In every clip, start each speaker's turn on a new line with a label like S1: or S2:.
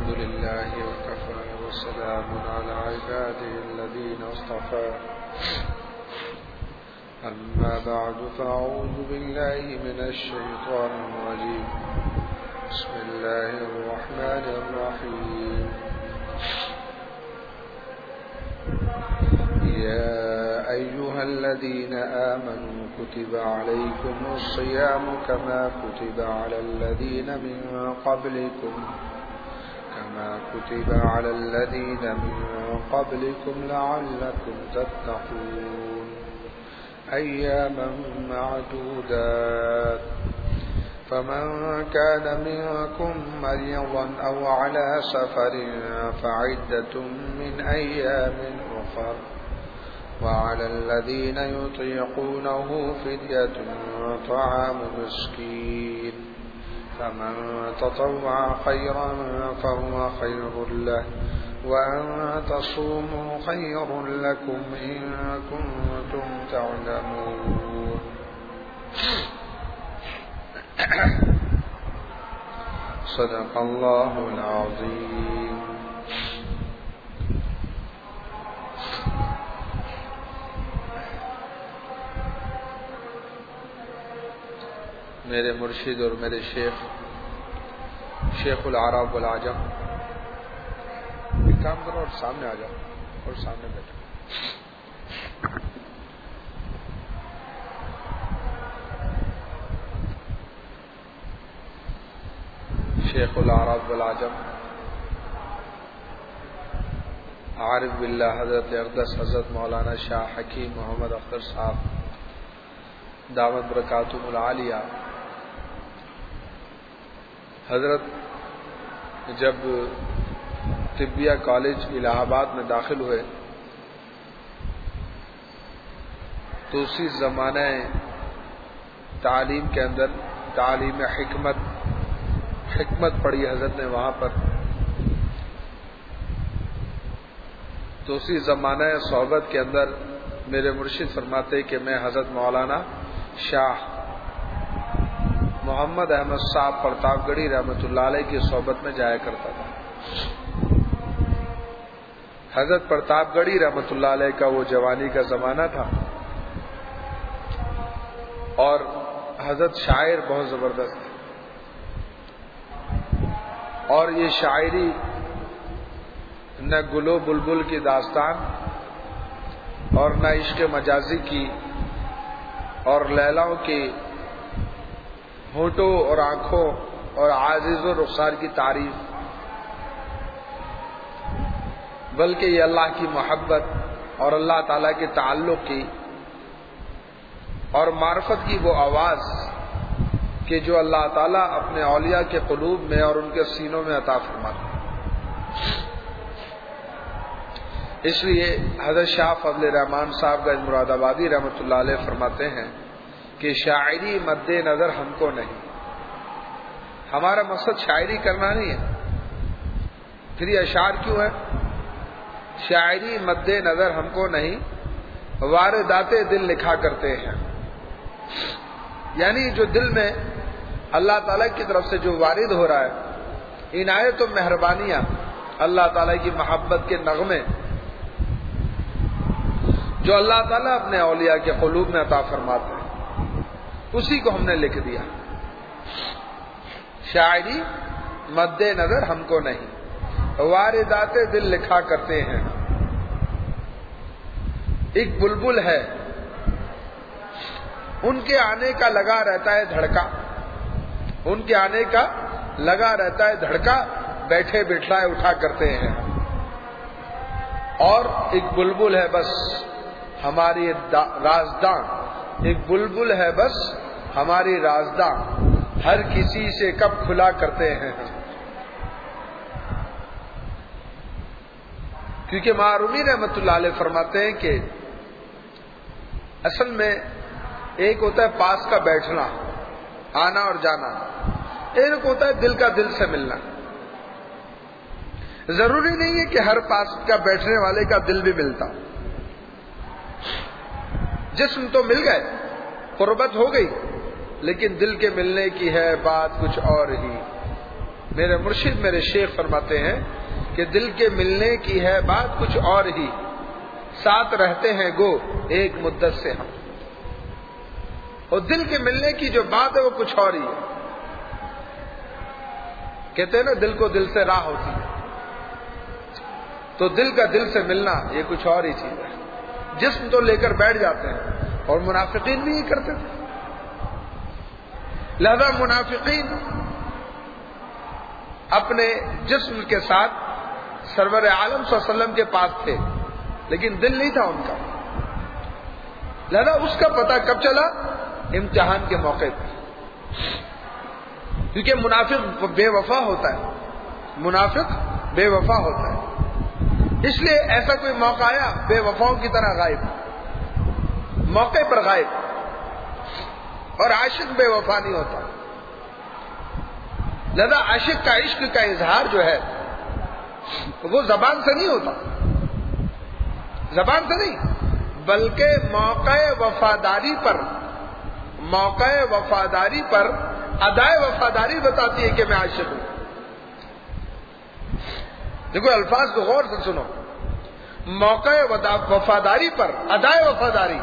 S1: الحمد لله وكفى وسلام على عباده الذين اصطفى أما بعد فأعوذ بالله من الشيطان الرجيم بسم الله الرحمن الرحيم يا أيها الذين آمنوا كتب عليكم الصيام كما كتب على الذين من قبلكم لعلكم تتقون أياما معدودات فمن كان منكم مريضا أو على سفر فعدة من أيام أخر وعلى الذين يطيقونه فدية طعام مسكين فمن تطوع خيرا فهو خير له وأن تصوموا خير لكم إن كنتم تعلمون صدق الله العظيم. میرے مرشد اور میرے شیخ العرب والعجم، ایک کام کرو اور سامنے آ جاؤ اور سامنے بیٹھو. شیخ العرب والعجم عارف باللہ حضرت اقدس حضرت مولانا شاہ حکیم محمد اختر صاحب دعوت برکاتہم العالیہ، حضرت جب طبیہ کالج الہ آباد میں داخل ہوئے تو اسی زمانہ تعلیم کے اندر تعلیم حکمت پڑھی حضرت نے وہاں پر. تو اسی زمانہ صحبت کے اندر میرے مرشد فرماتے کہ میں حضرت مولانا شاہ محمد احمد صاحب پرتاپ گڑھی رحمۃ اللہ علیہ کی صحبت میں جایا کرتا تھا. حضرت پرتاپ گڑھی رحمۃ اللہ علیہ کا وہ جوانی کا زمانہ تھا اور حضرت شاعر بہت زبردست تھے اور یہ شاعری نہ گلو بلبل کی داستان اور نہ عشق مجازی کی اور لیلاؤں کی ہونٹوں اور آنکھوں اور عاجز و رخسار کی تعریف، بلکہ یہ اللہ کی محبت اور اللہ تعالی کے تعلق کی اور معرفت کی وہ آواز کہ جو اللہ تعالیٰ اپنے اولیاء کے قلوب میں اور ان کے سینوں میں عطا فرماتے ہیں. اس لیے حضرت شاہ فضل الرحمان صاحب گنج مراد آبادی رحمۃ اللہ علیہ فرماتے ہیں کہ شاعری مد نظر ہم کو نہیں. ہمارا مقصد شاعری کرنا نہیں ہے، پھر یہ اشعار کیوں ہے؟ شاعری مد نظر ہم کو نہیں، واردات دل لکھا کرتے ہیں. یعنی جو دل میں اللہ تعالیٰ کی طرف سے جو وارد ہو رہا ہے، عنایت و مہربانیاں، اللہ تعالیٰ کی محبت کے نغمے جو اللہ تعالیٰ اپنے اولیاء کے قلوب میں عطا فرماتے ہیں، اسی کو ہم نے لکھ دیا. شاعری مد نظر ہم کو نہیں، واردات دل لکھا کرتے ہیں. ایک بلبل ہے، ان کے آنے کا لگا رہتا ہے دھڑکا، ان کے آنے کا لگا رہتا ہے دھڑکا، بیٹھے بٹھائے اٹھا کرتے ہیں. اور ایک بلبل ہے بس ہماری رازداں، ایک بلبل ہے بس ہماری رازداں، ہر کسی سے کب کھلا کرتے ہیں. کیونکہ معرومی رحمت اللہ علیہ فرماتے ہیں کہ اصل میں ایک ہوتا ہے پاس کا بیٹھنا، آنا اور جانا، ایک ہوتا ہے دل کا دل سے ملنا. ضروری نہیں ہے کہ ہر پاس کا بیٹھنے والے کا دل بھی ملتا. جسم تو مل گئے، قربت ہو گئی، لیکن دل کے ملنے کی ہے بات کچھ اور ہی. میرے مرشد میرے شیخ فرماتے ہیں کہ دل کے ملنے کی ہے بات کچھ اور ہی، ساتھ رہتے ہیں گو ایک مدت سے ہم. اور دل کے ملنے کی جو بات ہے وہ کچھ اور ہی ہے. کہتے ہیں نا دل کو دل سے راہ ہوتی ہے، تو دل کا دل سے ملنا یہ کچھ اور ہی چیز ہے. جسم تو لے کر بیٹھ جاتے ہیں، اور منافقین بھی یہ کرتے تھے. لہذا منافقین اپنے جسم کے ساتھ سرور عالم صلی اللہ علیہ وسلم کے پاس تھے، لیکن دل نہیں تھا ان کا. لہذا اس کا پتہ کب چلا؟ امتحان کے موقع پر. کیونکہ منافق بے وفا ہوتا ہے، منافق بے وفا ہوتا ہے. اس لیے ایسا کوئی موقع آیا بے وفاؤں کی طرح غائب، موقع پر غائب. اور عاشق بے وفا نہیں ہوتا. لہذا عاشق کا عشق کا اظہار جو ہے وہ زبان سے نہیں ہوتا، زبان سے نہیں، بلکہ موقع وفاداری پر ادائے وفاداری بتاتی ہے کہ میں عاشق ہوں. دیکھو الفاظ کو غور سے سنو. موقع وفاداری پر ادائے وفاداری،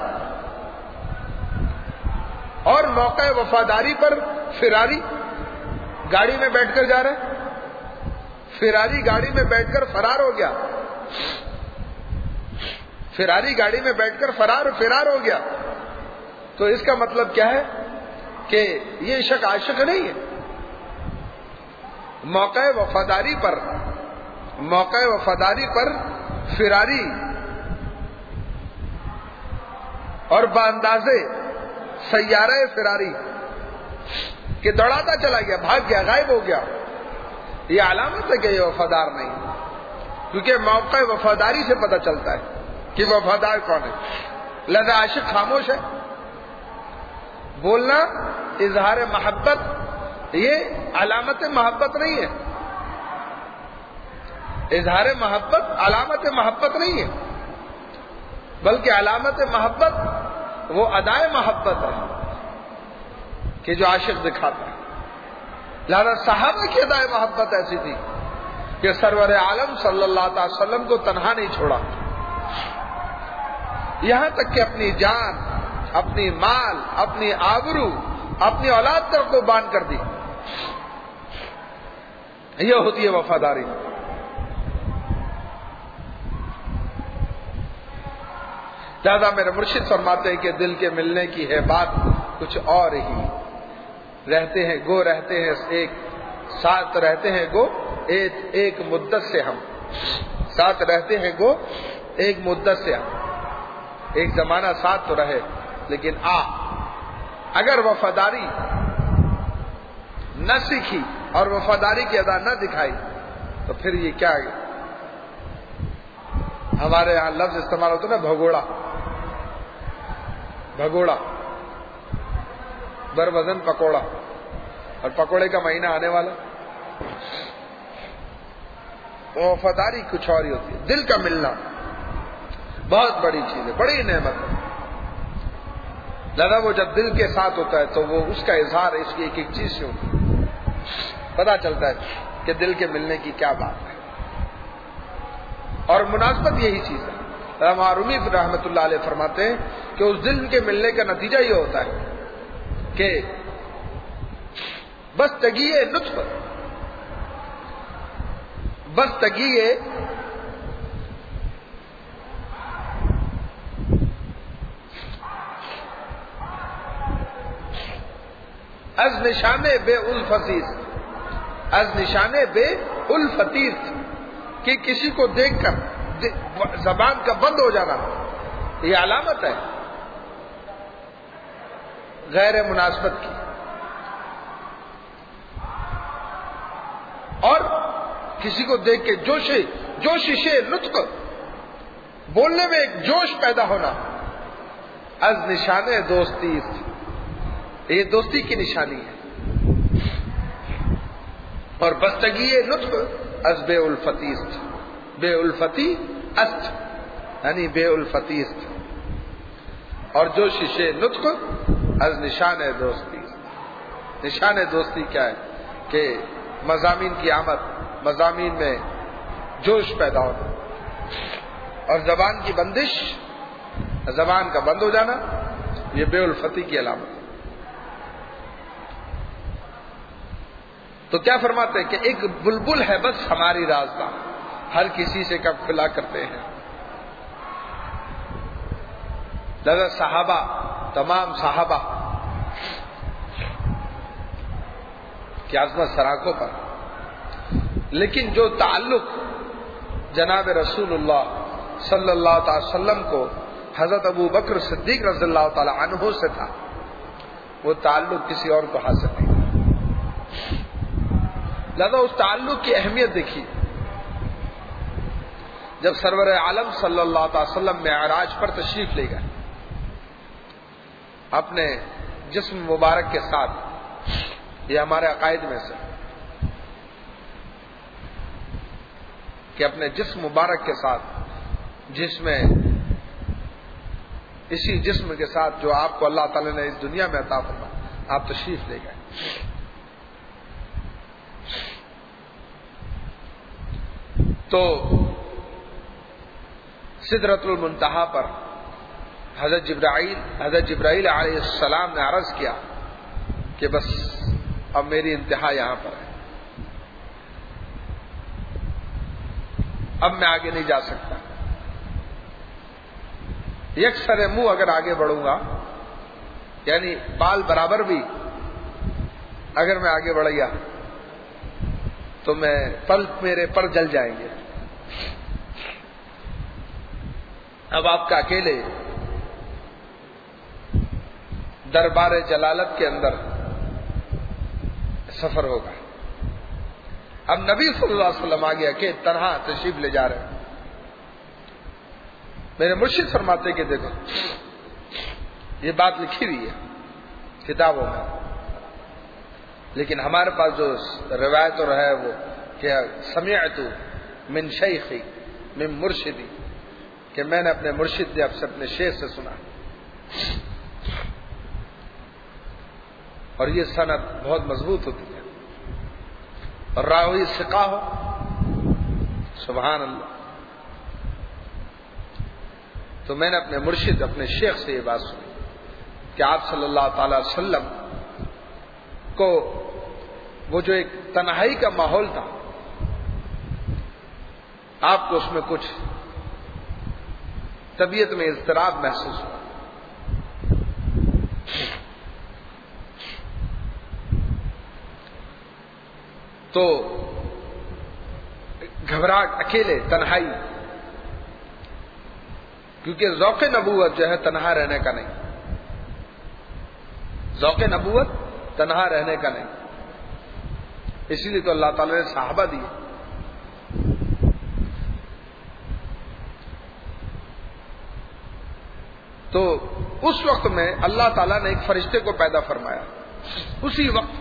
S1: اور موقع وفاداری پر فراری. گاڑی میں بیٹھ کر جا رہے، فراری گاڑی میں بیٹھ کر فرار ہو گیا، فراری گاڑی میں بیٹھ کر فرار ہو گیا. تو اس کا مطلب کیا ہے کہ یہ شخص عاشق نہیں ہے. موقع وفاداری پر فراری اور باندازے سیارہ فراری کہ دوڑاتا چلا گیا، بھاگ گیا، غائب ہو گیا، یہ علامت ہے کہ یہ وفادار نہیں. کیونکہ موقع وفاداری سے پتہ چلتا ہے کہ وفادار کون ہے. لہذا عاشق خاموش ہے. بولنا اظہار محبت یہ علامت محبت نہیں ہے. اظہار محبت علامت محبت نہیں ہے، بلکہ علامت محبت وہ ادائے محبت ہے کہ جو عاشق دکھاتا ہے. لہذا صحابہ کی ادائے محبت ایسی تھی کہ سرور عالم صلی اللہ تعالی وسلم کو تنہا نہیں چھوڑا، یہاں تک کہ اپنی جان، اپنی مال، اپنی آبرو، اپنی اولاد تک قربان کر دی. یہ ہوتی ہے وفاداری. لہذا میرے مرشد فرماتے ہیں کہ دل کے ملنے کی ہے بات کچھ اور ہی. رہتے ہیں گو رہتے ہیں ایک ساتھ، رہتے ہیں گو ایک مدت سے ہم ساتھ، رہتے ہیں گو ایک مدت سے ہم. ایک زمانہ ساتھ تو رہے، لیکن اگر وفاداری نہ سیکھی اور وفاداری کی ادا نہ دکھائی تو پھر یہ کیا ہے؟ ہمارے یہاں لفظ استعمال ہوتا ہے نا بھگوڑا، بھگوڑا بر وزن پکوڑا، اور پکوڑے کا مہینہ آنے والا. وفاداری کچھ اور ہی ہوتی ہے. دل کا ملنا بہت بڑی چیز ہے، بڑی نعمت ہے. لہذا وہ جب دل کے ساتھ ہوتا ہے تو وہ اس کا اظہار اس کی ایک چیز سے ہوتا ہے، پتا چلتا ہے کہ دل کے ملنے کی کیا بات ہے. اور مناسبت یہی چیز ہے. معرومی رحمۃ اللہ علیہ فرماتے ہیں کہ اس دل کے ملنے کا نتیجہ یہ ہوتا ہے کہ بستگی لطف، بستگی از نشانے بے الفتیس، از نشانے بے الفتیس کہ کسی کو دیکھ کر زبان کا بند ہو جانا، یہ علامت ہے غیر مناسبت کی. اور کسی کو دیکھ کے جوشش نطق، بولنے میں ایک جوش پیدا ہونا، از نشانے دوستی، یہ دوستی کی نشانی ہے. اور بستگی نطق از بے الفتیس، بے الفتی است یعنی بے الفتیس. اور جو شیشے نطق از نشان دوستی. نشان دوستی کیا ہے کہ مضامین کی آمد، مضامین میں جوش پیدا ہونا، اور زبان کی بندش، زبان کا بند ہو جانا، یہ بے الفتی کی علامت ہے۔ تو کیا فرماتے ہیں کہ ایک بلبل ہے بس ہماری رازداں، ہر کسی سے کب کھلا کرتے ہیں۔ لذا صحابہ، تمام صحابہ کی عظمت سراخوں پر، لیکن جو تعلق جناب رسول اللہ صلی اللہ تعالی وسلم کو حضرت ابو بکر صدیق رضی اللہ تعالی عنہ سے تھا، وہ تعلق کسی اور کو حاصل نہیں تھا۔ لہذا اس تعلق کی اہمیت دیکھیے، جب سرور عالم صلی اللہ تعالی وسلم معراج پر تشریف لے گئے اپنے جسم مبارک کے ساتھ، یہ ہمارے عقائد میں سے کہ اپنے جسم مبارک کے ساتھ، جس میں اسی جسم کے ساتھ جو آپ کو اللہ تعالی نے اس دنیا میں عطا فرمایا، آپ تشریف لے گئے۔ تو سدرۃ المنتہا پر حضرت جبرائیل علیہ السلام نے عرض کیا کہ بس اب میری انتہا یہاں پر ہے، اب میں آگے نہیں جا سکتا۔ یکسر منہ اگر آگے بڑھوں گا، یعنی بال برابر بھی اگر میں آگے بڑھ گیا تو میرے پر جل جائیں گے۔ اب آپ کا اکیلے دربار جلالت کے اندر سفر ہوگا۔ اب نبی صلی اللہ علیہ وسلم آگے کہ تنہا تشریف لے جا رہے ہیں۔ میرے مرشد فرماتے کہ دیکھو یہ بات لکھی ہوئی ہے کتابوں میں، لیکن ہمارے پاس جو روایت اور ہے وہ کہ سمعت من شیخی من مرشدی، کہ میں نے اپنے مرشد نے اپنے شیخ سے سنا، اور یہ سند بہت مضبوط ہوتی ہے، اور راوی ثقہ ہو، سبحان اللہ۔ تو میں نے اپنے مرشد، اپنے شیخ سے یہ بات سنی کہ آپ صلی اللہ تعالی وسلم کو وہ جو ایک تنہائی کا ماحول تھا، آپ کو اس میں کچھ طبیعت میں اضطراب محسوس ہوا۔ تو گھبراہٹ، اکیلے، تنہائی، کیونکہ ذوق نبوت جو ہے تنہا رہنے کا نہیں، ذوق نبوت تنہا رہنے کا نہیں، اسی لیے تو اللہ تعالی نے صحابہ دیے۔ تو اس وقت میں اللہ تعالیٰ نے ایک فرشتے کو پیدا فرمایا، اسی وقت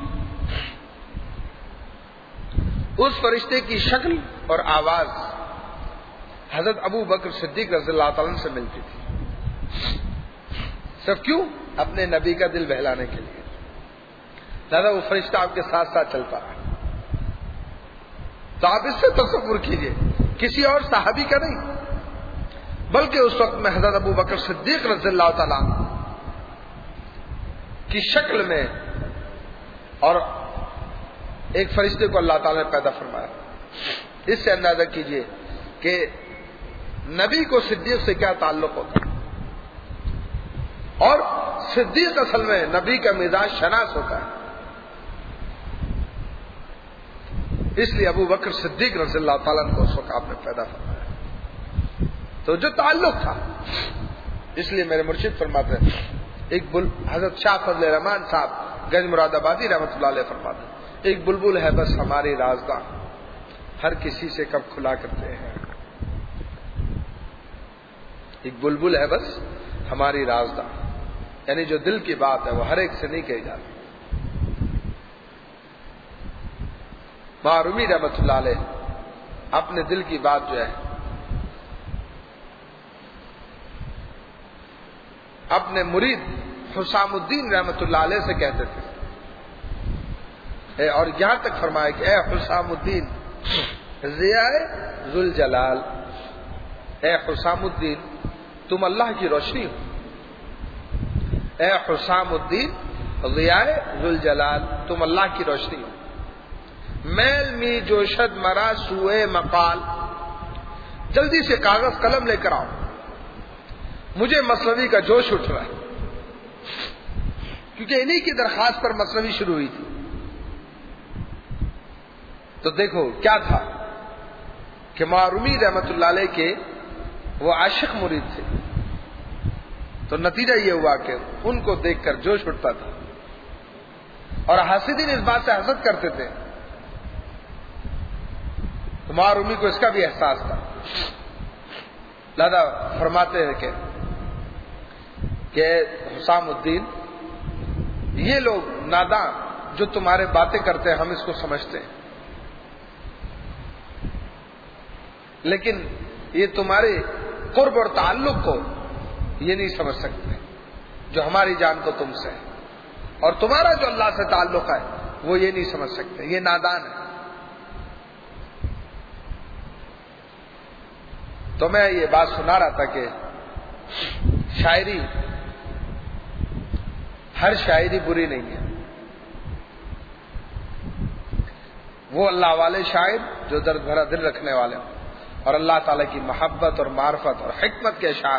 S1: اس فرشتے کی شکل اور آواز حضرت ابو بکر صدیق رضی اللہ تعالیٰ عنہ سے ملتی تھی۔ صرف کیوں؟ اپنے نبی کا دل بہلانے کے لیے۔ دادا وہ فرشتہ آپ کے ساتھ ساتھ چلتا ہے۔ تو آپ اس سے تصور کیجئے، کسی اور صحابی کا نہیں، بلکہ اس وقت میں حضرت ابو بکر صدیق رضی اللہ تعالیٰ کی شکل میں اور ایک فرشتے کو اللہ تعالیٰ نے پیدا فرمایا۔ اس سے اندازہ کیجئے کہ نبی کو صدیق سے کیا تعلق ہوتا ہے، اور صدیق اصل میں نبی کا مزاج شناس ہوتا ہے۔ اس لیے ابو بکر صدیق رضی اللہ تعالیٰ کو اس وقت آپ نے پیدا فرمایا۔ تو جو تعلق تھا، اس لیے میرے مرشد فرماتے ہیں، حضرت شاہ فضل الرحمان صاحب گنج مراد آبادی رحمۃ اللہ علیہ فرماتے ہیں، ایک بلبل ہے بس ہماری رازداں، ہر کسی سے کب کھلا کرتے ہیں۔ ایک بلبل ہے بس ہماری رازداں، یعنی جو دل کی بات ہے وہ ہر ایک سے نہیں کہی جاتی۔ معرومی رحمۃ اللہ علیہ اپنے دل کی بات جو ہے اپنے مرید حسام الدین رحمۃ اللہ علیہ سے کہتے تھے اور یہاں تک فرمایا کہ اے حسام الدین ضیاء ذوالجلال، اے حسام الدین تم اللہ کی روشنی ہو، اے حسام الدین ضیاء ذوالجلال تم اللہ کی روشنی ہو، میل می جوشد مرا سوئے مقال، جلدی سے کاغذ قلم لے کر آؤ، مجھے مثنوی کا جوش اٹھ رہا ہے، کیونکہ انہی کی درخواست پر مثنوی شروع ہوئی تھی۔ تو دیکھو کیا تھا کہ معرومی رحمت اللہ علیہ کے وہ عاشق مرید تھے، تو نتیجہ یہ ہوا کہ ان کو دیکھ کر جوش اٹھتا تھا، اور حاسدین اس بات سے حسد کرتے تھے، تو معرومی کو اس کا بھی احساس تھا، لہذا فرماتے ہیں کہ حسام الدین یہ لوگ ناداں جو تمہارے باتیں کرتے ہیں ہم اس کو سمجھتے ہیں، لیکن یہ تمہارے قرب اور تعلق کو یہ نہیں سمجھ سکتے جو ہماری جان کو تم سے ہے، اور تمہارا جو اللہ سے تعلق ہے وہ یہ نہیں سمجھ سکتے، یہ نادان ہے۔ تو میں یہ بات سنا رہا تھا کہ شاعری، ہر شاعری بری نہیں ہے، وہ اللہ والے شاعر جو درد بھرا دل رکھنے والے ہوں اور اللہ تعالی کی محبت اور معرفت اور حکمت کے اشعار،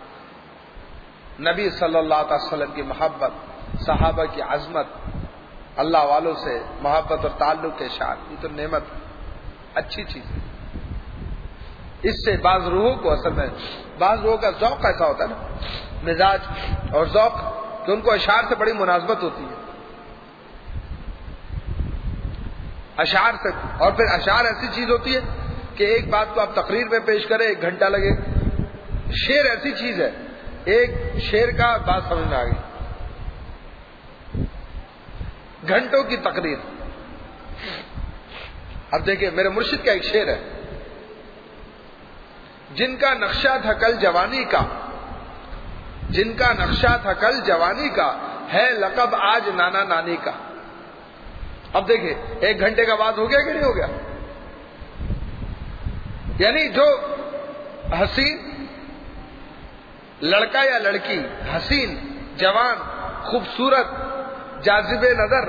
S1: نبی صلی اللہ علیہ وسلم کی محبت، صحابہ کی عظمت، اللہ والوں سے محبت اور تعلق کے اشعار، یہ تو نعمت اچھی چیز ہے۔ اس سے بعض روحوں کو، اصل میں بعض روحوں کا ذوق ایسا ہوتا ہے نا، مزاج اور ذوق، کہ ان کو اشعار سے بڑی مناسبت ہوتی ہے، اشعار سے، اور پھر اشعار ایسی چیز ہوتی ہے کہ ایک بات کو آپ تقریر میں پیش کریں 1 گھنٹہ لگے، شعر ایسی چیز ہے ایک شعر کا بات سمجھ میں آ گئی، گھنٹوں کی تقریر۔ اب دیکھیں میرے مرشد کا ایک شعر ہے، جن کا نقشہ تھا کل جوانی کا، جن کا نقشہ تھا کل جوانی کا، ہے لقب آج نانا نانی کا۔ اب دیکھیں 1 گھنٹے کا بات ہو گیا کہ نہیں ہو گیا؟ یعنی جو حسین لڑکا یا لڑکی، حسین، جوان، خوبصورت، جاذب نظر،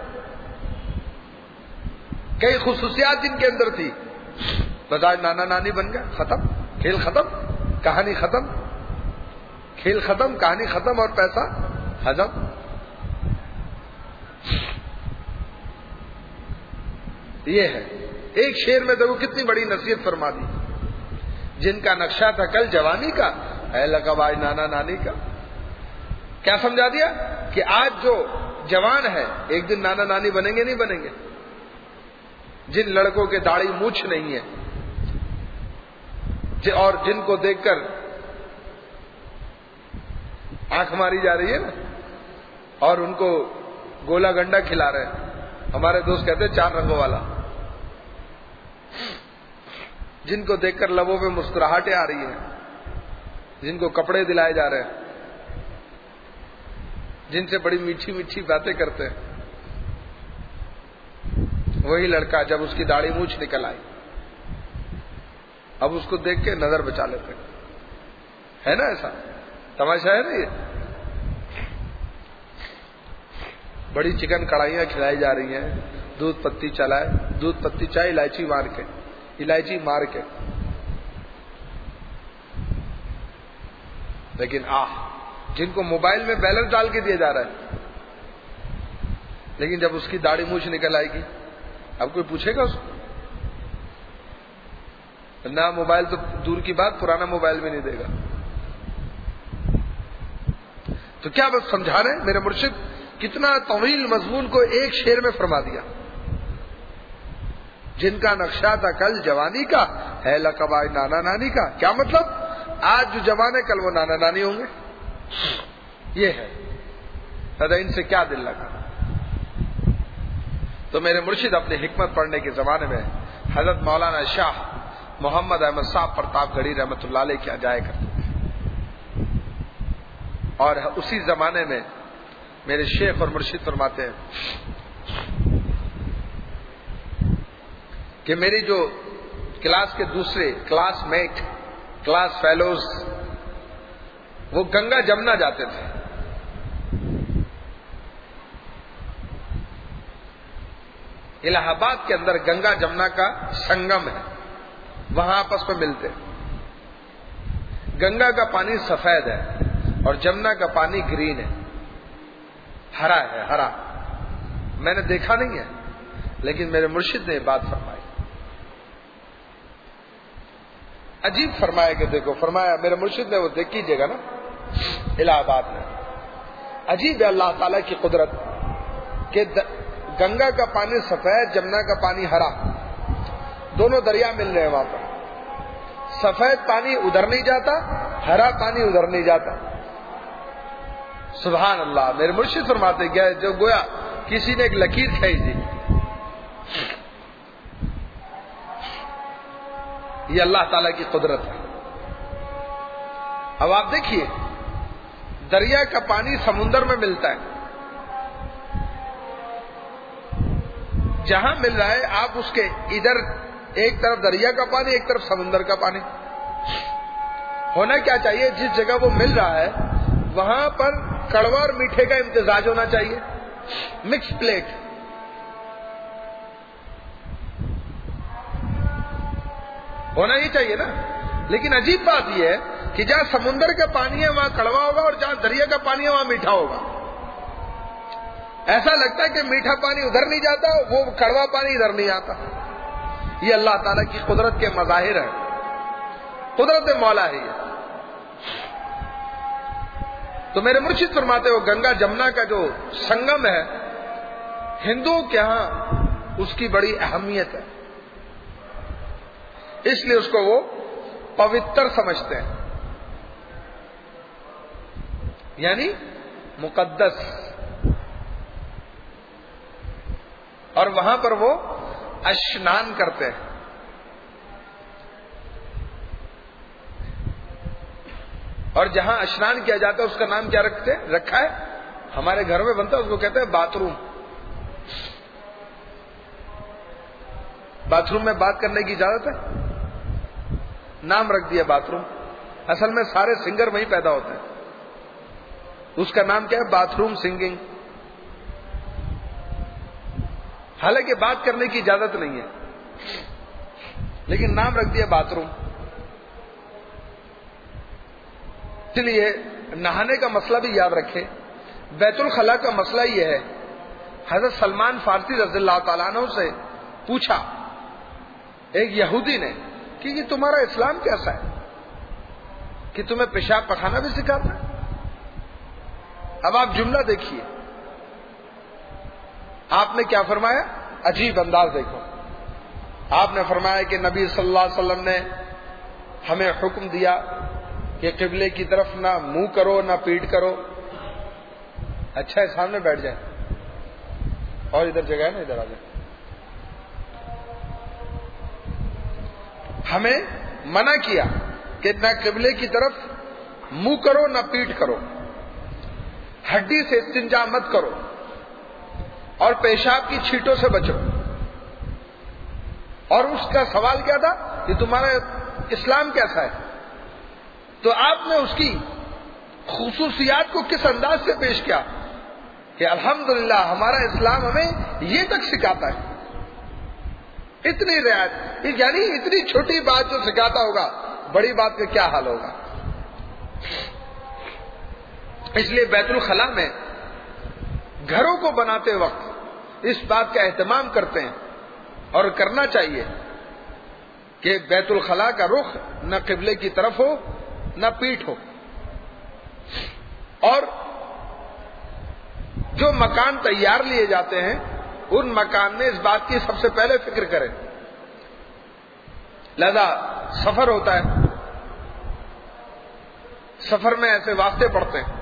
S1: کئی خصوصیات جن کے اندر تھی، بس آج نانا نانی بن گیا، ختم، کھیل ختم، کہانی ختم، کھیل ختم، کہانی ختم، اور پیسہ ہضم۔ یہ ہے ایک شعر میں دیکھو کتنی بڑی نصیحت فرما دی، جن کا نقشہ تھا کل جوانی کا، ہے لقب آج نانا نانی کا۔ کیا سمجھا دیا کہ آج جو جوان ہے ایک دن نانا نانی بنیں گے، نہیں بنیں گے؟ جن لڑکوں کے داڑھی مونچھ نہیں ہے اور جن کو دیکھ کر آنکھ ماری جا رہی ہے نا، اور ان کو گولا گنڈا کھلا رہے ہیں، ہمارے دوست کہتے ہیں 4 رنگوں والا، جن کو دیکھ کر لبوں پہ مسکراہٹیں آ رہی ہیں، جن کو کپڑے دلائے جا رہے ہیں، جن سے بڑی میٹھی میٹھی باتیں کرتے ہیں، وہی لڑکا جب اس کی داڑھی مونچھ نکل آئی، اب اس کو دیکھ کے نظر بچا لیتے ہے نا، ایسا تماشا ہے نا۔ یہ بڑی چکن کڑھائیاں کھلائی جا رہی ہیں، دودھ پتی چلائے، دودھ پتی چائے الائچی مار کے، لیکن جن کو موبائل میں بیلنس ڈال کے دیا جا رہا ہے، لیکن جب اس کی داڑھی مونچھ نکل آئے گی اب کوئی پوچھے گا اس کو؟ نہ موبائل تو دور کی بات، پرانا موبائل بھی نہیں دے گا۔ تو کیا بس سمجھا رہے ہیں میرے مرشد، کتنا طویل مضمون کو ایک شعر میں فرما دیا، جن کا نقشہ تھا کل جوانی کا، ہے لقب آج نانا نانی کا۔ کیا مطلب؟ آج جو جوان ہے کل وہ نانا نانی ہوں گے، یہ ہے۔ دادا ان سے کیا دل لگا؟ تو میرے مرشد اپنے حکمت پڑھنے کے زمانے میں حضرت مولانا شاہ محمد احمد صاحب پرتاپ گڑھی رحمۃ اللہ علیہ کیا جایا کرتے تھے، اور اسی زمانے میں میرے شیخ اور مرشد فرماتے ہیں کہ میری جو کلاس کے دوسرے کلاس میٹ، کلاس فیلوز، وہ گنگا جمنا جاتے تھے. الہ آباد کے اندر گنگا جمنا کا سنگم ہے، وہاں آپس میں ملتے. گنگا کا پانی سفید ہے اور جمنا کا پانی گرین ہے، ہرا ہے، ہرا. میں نے دیکھا نہیں ہے لیکن میرے مرشد نے یہ بات فرمائی. عجیب فرمایا کہ دیکھو، فرمایا میرے مرشد نے، وہ دیکھ کیجیے گا نا الہ آباد میں. عجیب ہے اللہ تعالیٰ کی قدرت کہ گنگا کا پانی سفید، جمنا کا پانی ہرا، دونوں دریا مل رہے ہیں وہاں پر. سفید پانی ادھر نہیں جاتا، ہرا پانی ادھر نہیں جاتا. سبحان اللہ. میرے مرشد فرماتے گئے جو گویا کسی نے ایک لکیر کھینچ دی. یہ اللہ تعالیٰ کی قدرت ہے. اب آپ دیکھیے، دریا کا پانی سمندر میں ملتا ہے، جہاں مل رہا ہے آپ اس کے ادھر ایک طرف دریا کا پانی، ایک طرف سمندر کا پانی. ہونا کیا چاہیے، جس جگہ وہ مل رہا ہے وہاں پر کڑوا اور میٹھے کا امتزاج ہونا چاہیے، مکس پلیٹ. ہونا ہی چاہیے نا. لیکن عجیب بات یہ ہے کہ جہاں سمندر کا پانی ہے وہاں کڑوا ہوگا اور جہاں دریا کا پانی ہے وہاں میٹھا ہوگا. ایسا لگتا ہے کہ میٹھا پانی ادھر نہیں جاتا، وہ کڑوا پانی ادھر نہیں آتا. یہ اللہ تعالیٰ کی قدرت کے مظاہر ہیں، قدرت مولا ہے یہ. تو میرے مرشد فرماتے ہو گنگا جمنا کا جو سنگم ہے، ہندوؤں کے ہاں اس کی بڑی اہمیت ہے، اس لیے اس کو وہ پوتر سمجھتے ہیں، یعنی مقدس. اور وہاں پر وہ اشنان کرتے ہیں. اور جہاں اشنان کیا جاتا ہے اس کا نام کیا رکھا ہے؟ ہمارے گھر میں بنتا ہے، اس کو کہتے ہیں باتھ روم. باتھ روم میں بات کرنے کی اجازت ہے، نام رکھ دیا باتھ روم. اصل میں سارے سنگر وہیں پیدا ہوتے ہیں. اس کا نام کیا ہے؟ Bathroom singing. حالانکہ بات کرنے کی اجازت نہیں ہے، لیکن نام رکھ دیا باتھ روم. اس لیے نہانے کا مسئلہ بھی یاد رکھے. بیت الخلاء کا مسئلہ یہ ہے، حضرت سلمان فارسی رضی اللہ تعالیٰ عنہ سے پوچھا ایک یہودی نے کہ یہ تمہارا اسلام کیسا ہے کہ تمہیں پیشاب پخانا بھی سکھاتا ہے؟ اب آپ جملہ دیکھیے، آپ نے کیا فرمایا؟ عجیب انداز دیکھو. آپ نے فرمایا کہ نبی صلی اللہ علیہ وسلم نے ہمیں حکم دیا کہ قبلے کی طرف نہ منہ کرو نہ پیٹ کرو. اچھا ہے، سامنے بیٹھ جائیں، اور ادھر جگہ ہے نا، ادھر آ جائیں. ہمیں منع کیا کہ نہ قبلے کی طرف منہ کرو نہ پیٹ کرو، ہڈی سے استنجا مت کرو، اور پیشاب کی چھینٹوں سے بچو. اور اس کا سوال کیا تھا کہ تمہارا اسلام کیسا ہے؟ تو آپ نے اس کی خصوصیات کو کس انداز سے پیش کیا کہ الحمدللہ ہمارا اسلام ہمیں یہ تک سکھاتا ہے. اتنی رعایت، یعنی اتنی چھوٹی بات جو سکھاتا ہوگا، بڑی بات کا کیا حال ہوگا. اس لیے بیت الخلاء میں گھروں کو بناتے وقت اس بات کا اہتمام کرتے ہیں اور کرنا چاہیے کہ بیت الخلاء کا رخ نہ قبلے کی طرف ہو نہ پیٹھ ہو. اور جو مکان تیار لیے جاتے ہیں ان مکان میں اس بات کی سب سے پہلے فکر کریں. لہذا سفر ہوتا ہے، سفر میں ایسے واسطے پڑتے ہیں،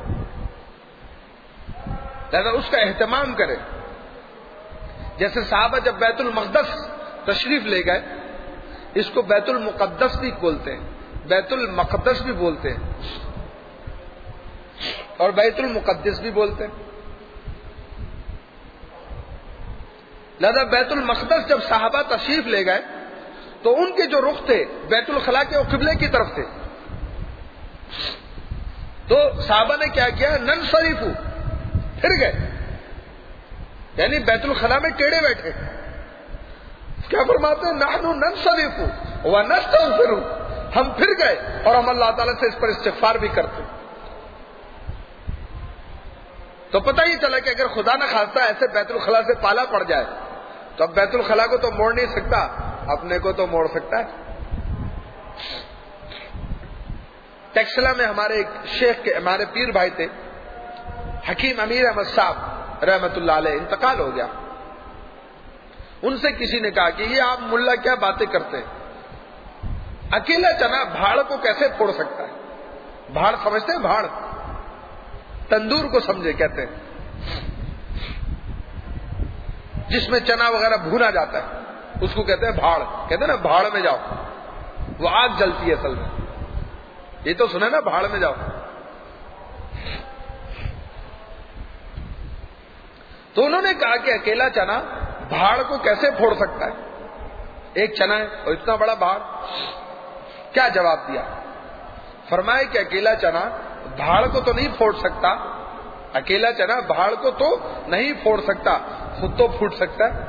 S1: لہذا اس کا اہتمام کریں. جیسے صحابہ جب بیت المقدس تشریف لے گئے، اس کو بیت المقدس بھی بولتے ہیں، بیت المقدس بھی بولتے ہیں، اور بیت المقدس بھی بولتے ہیں. لہذا بیت المقدس جب صحابہ تشریف لے گئے تو ان کے جو رخ تھے بیت الخلا کے، وہ قبلے کی طرف تھے. تو صحابہ نے کیا کیا؟ ننصرفو، پھر گئے، یعنی بیت الخلا میں ٹیڑے بیٹھے. کیا فرماتے ہیں؟ نحنو ننصرفو ونستغفرو، ہم پھر گئے اور ہم اللہ تعالیٰ سے اس پر استغفار بھی کرتے. تو پتہ ہی چلا کہ اگر خدا نہ خواستہ ایسے بیت الخلا سے پالا پڑ جائے تو اب بیت الخلا کو تو موڑ نہیں سکتا، اپنے کو تو موڑ سکتا ہے. ٹیکسلا میں ہمارے ایک شیخ کے، ہمارے پیر بھائی تھے حکیم امیر احمد صاحب رحمت اللہ علیہ، انتقال ہو گیا. ان سے کسی نے کہا کہ یہ آپ ملا کیا باتیں کرتے ہیں، اکیلا چنا بھاڑ کو کیسے پھوڑ سکتا ہے؟ بھاڑ سمجھتے ہیں؟ بھاڑ تندور کو سمجھے کہتے ہیں، جس میں چنا وغیرہ بھونا جاتا ہے اس کو کہتے ہیں بھاڑ. کہتے ہیں نا بھاڑ میں جاؤ، وہ آگ جلتی ہے اصل میں. یہ تو سنا نا، بھاڑ میں جاؤ. تو انہوں نے کہا کہ اکیلا چنا بھاڑ کو کیسے پھوڑ سکتا ہے؟ ایک چنا ہے اور اتنا بڑا بھاڑ. کیا جواب دیا؟ فرمائے کہ اکیلا چنا بھاڑ کو تو نہیں پھوڑ سکتا، اکیلا چنا بھاڑ کو تو نہیں پھوڑ سکتا، خود تو پھوٹ سکتا ہے.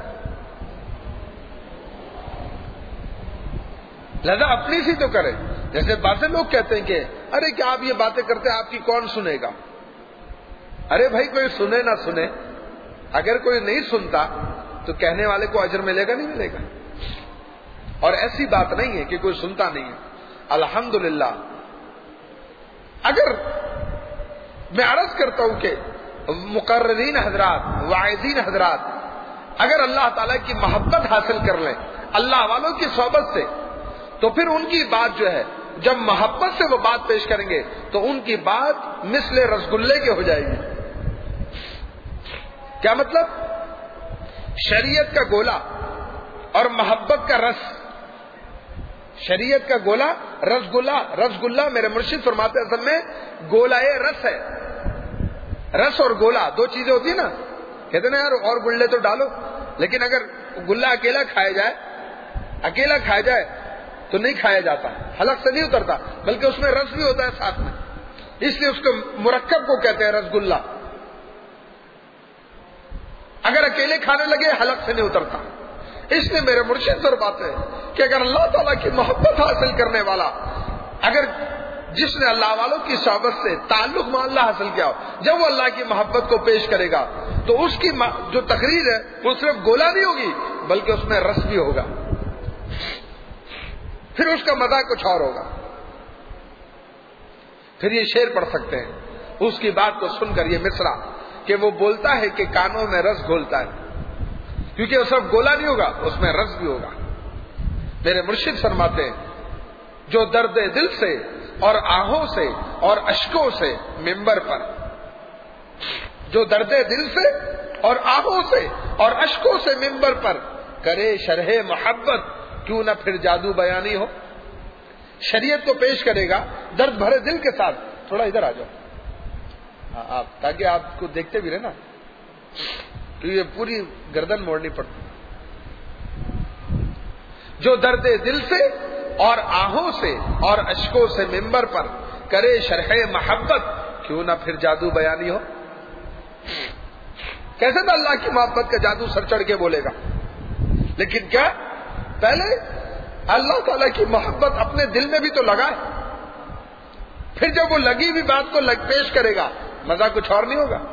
S1: لہذا اپنی سی تو کرے. جیسے باتیں لوگ کہتے ہیں کہ ارے کیا آپ یہ باتیں کرتے ہیں، آپ کی کون سنے گا؟ ارے بھائی کوئی سنے نہ سنے، اگر کوئی نہیں سنتا تو کہنے والے کو اجر ملے گا نہیں ملے گا؟ اور ایسی بات نہیں ہے کہ کوئی سنتا نہیں ہے. الحمدللہ. اگر میں عرض کرتا ہوں کہ مقررین حضرات، واعظین حضرات اگر اللہ تعالیٰ کی محبت حاصل کر لیں اللہ والوں کی صحبت سے، تو پھر ان کی بات جو ہے جب محبت سے وہ بات پیش کریں گے تو ان کی بات مثل رسگلے کے ہو جائے گی. کیا مطلب؟ شریعت کا گولا اور محبت کا رس. شریعت کا گولا، رسگلہ میرے مرشد فرماتے اصل میں گولا رس ہے. رس اور گولا دو چیزیں ہوتی ہیں نا. کہتے نا یار اور گلے تو ڈالو، لیکن اگر گلا اکیلا کھایا جائے تو نہیں کھایا جاتا، حلق سے نہیں اترتا، بلکہ اس میں رس بھی ہوتا ہے ساتھ میں. اس لیے اس کو مرکب کو کہتے ہیں رسگلہ. اگر اکیلے کھانے لگے حلق سے نہیں اترتا. اس لیے میرے مرشد فرماتے ہیں کہ اگر اللہ تعالیٰ کی محبت حاصل کرنے والا، اگر جس نے اللہ والوں کی صحبت سے تعلق میں اللہ حاصل کیا ہو، جب وہ اللہ کی محبت کو پیش کرے گا تو اس کی جو تقریر ہے وہ صرف گولا نہیں ہوگی بلکہ اس میں رس بھی ہوگا، پھر اس کا مزہ کچھ اور ہوگا. پھر یہ شعر پڑھ سکتے ہیں اس کی بات کو سن کر، یہ مصرع کہ وہ بولتا ہے کہ کانوں میں رس گھولتا ہے، کیونکہ وہ صرف گولا نہیں ہوگا، اس میں رس بھی ہوگا. میرے مرشد فرماتے ہیں جو درد دل سے اور آہوں سے اور اشکوں سے ممبر پر، جو درد دل سے اور آہوں سے اور اشکوں سے ممبر پر کرے شرح محبت، کیوں نہ پھر جادو بیانی ہو. شریعت کو پیش کرے گا درد بھرے دل کے ساتھ. تھوڑا ادھر آ جاؤ آپ، تاکہ آپ کو دیکھتے بھی رہے نا، کیونکہ یہ پوری گردن موڑنی پڑتی. جو درد دل سے اور آہوں سے اور اشکوں سے ممبر پر کرے شرح محبت، کیوں نہ پھر جادو بیانی ہو. کیسے تو اللہ کی محبت کا جادو سر چڑھ کے بولے گا، لیکن کیا پہلے اللہ تعالیٰ کی محبت اپنے دل میں بھی تو لگائے، پھر جب وہ لگی ہوئی بات کو پیش کرے گا مزہ کچھ اور نہیں ہوگا.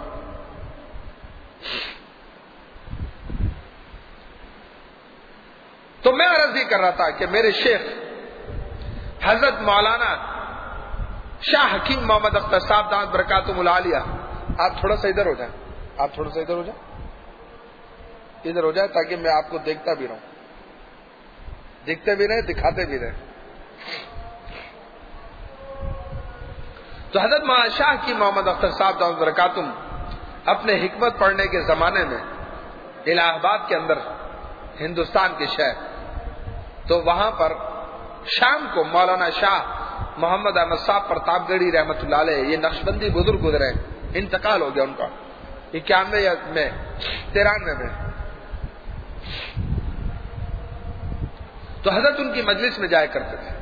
S1: تو میں عرض یہ کر رہا تھا کہ میرے شیخ حضرت مولانا شاہ حکیم محمد اختر صاحب دامت برکاتہم العالیہ، آپ تھوڑا سا ادھر ہو جائیں، آپ تھوڑا سا ادھر ہو جائیں، ادھر ہو جائیں تاکہ میں آپ کو دیکھتا بھی رہوں، دیکھتے بھی رہے دکھاتے بھی رہے. تو حضرت مولانا شاہ حکیم محمد اختر صاحب دامت برکاتہم اپنے حکمت پڑھنے کے زمانے میں الہ آباد کے اندر ہندوستان کے شہر، تو وہاں پر شام کو مولانا شاہ محمد احمد صاحب پرتاپ گڑھی رحمت اللہ علیہ، یہ نقشبندی بزرگ گزرے، انتقال ہو گیا ان کا 91 یا میں 93 میں. تو حضرت ان کی مجلس میں جایا کرتے تھے.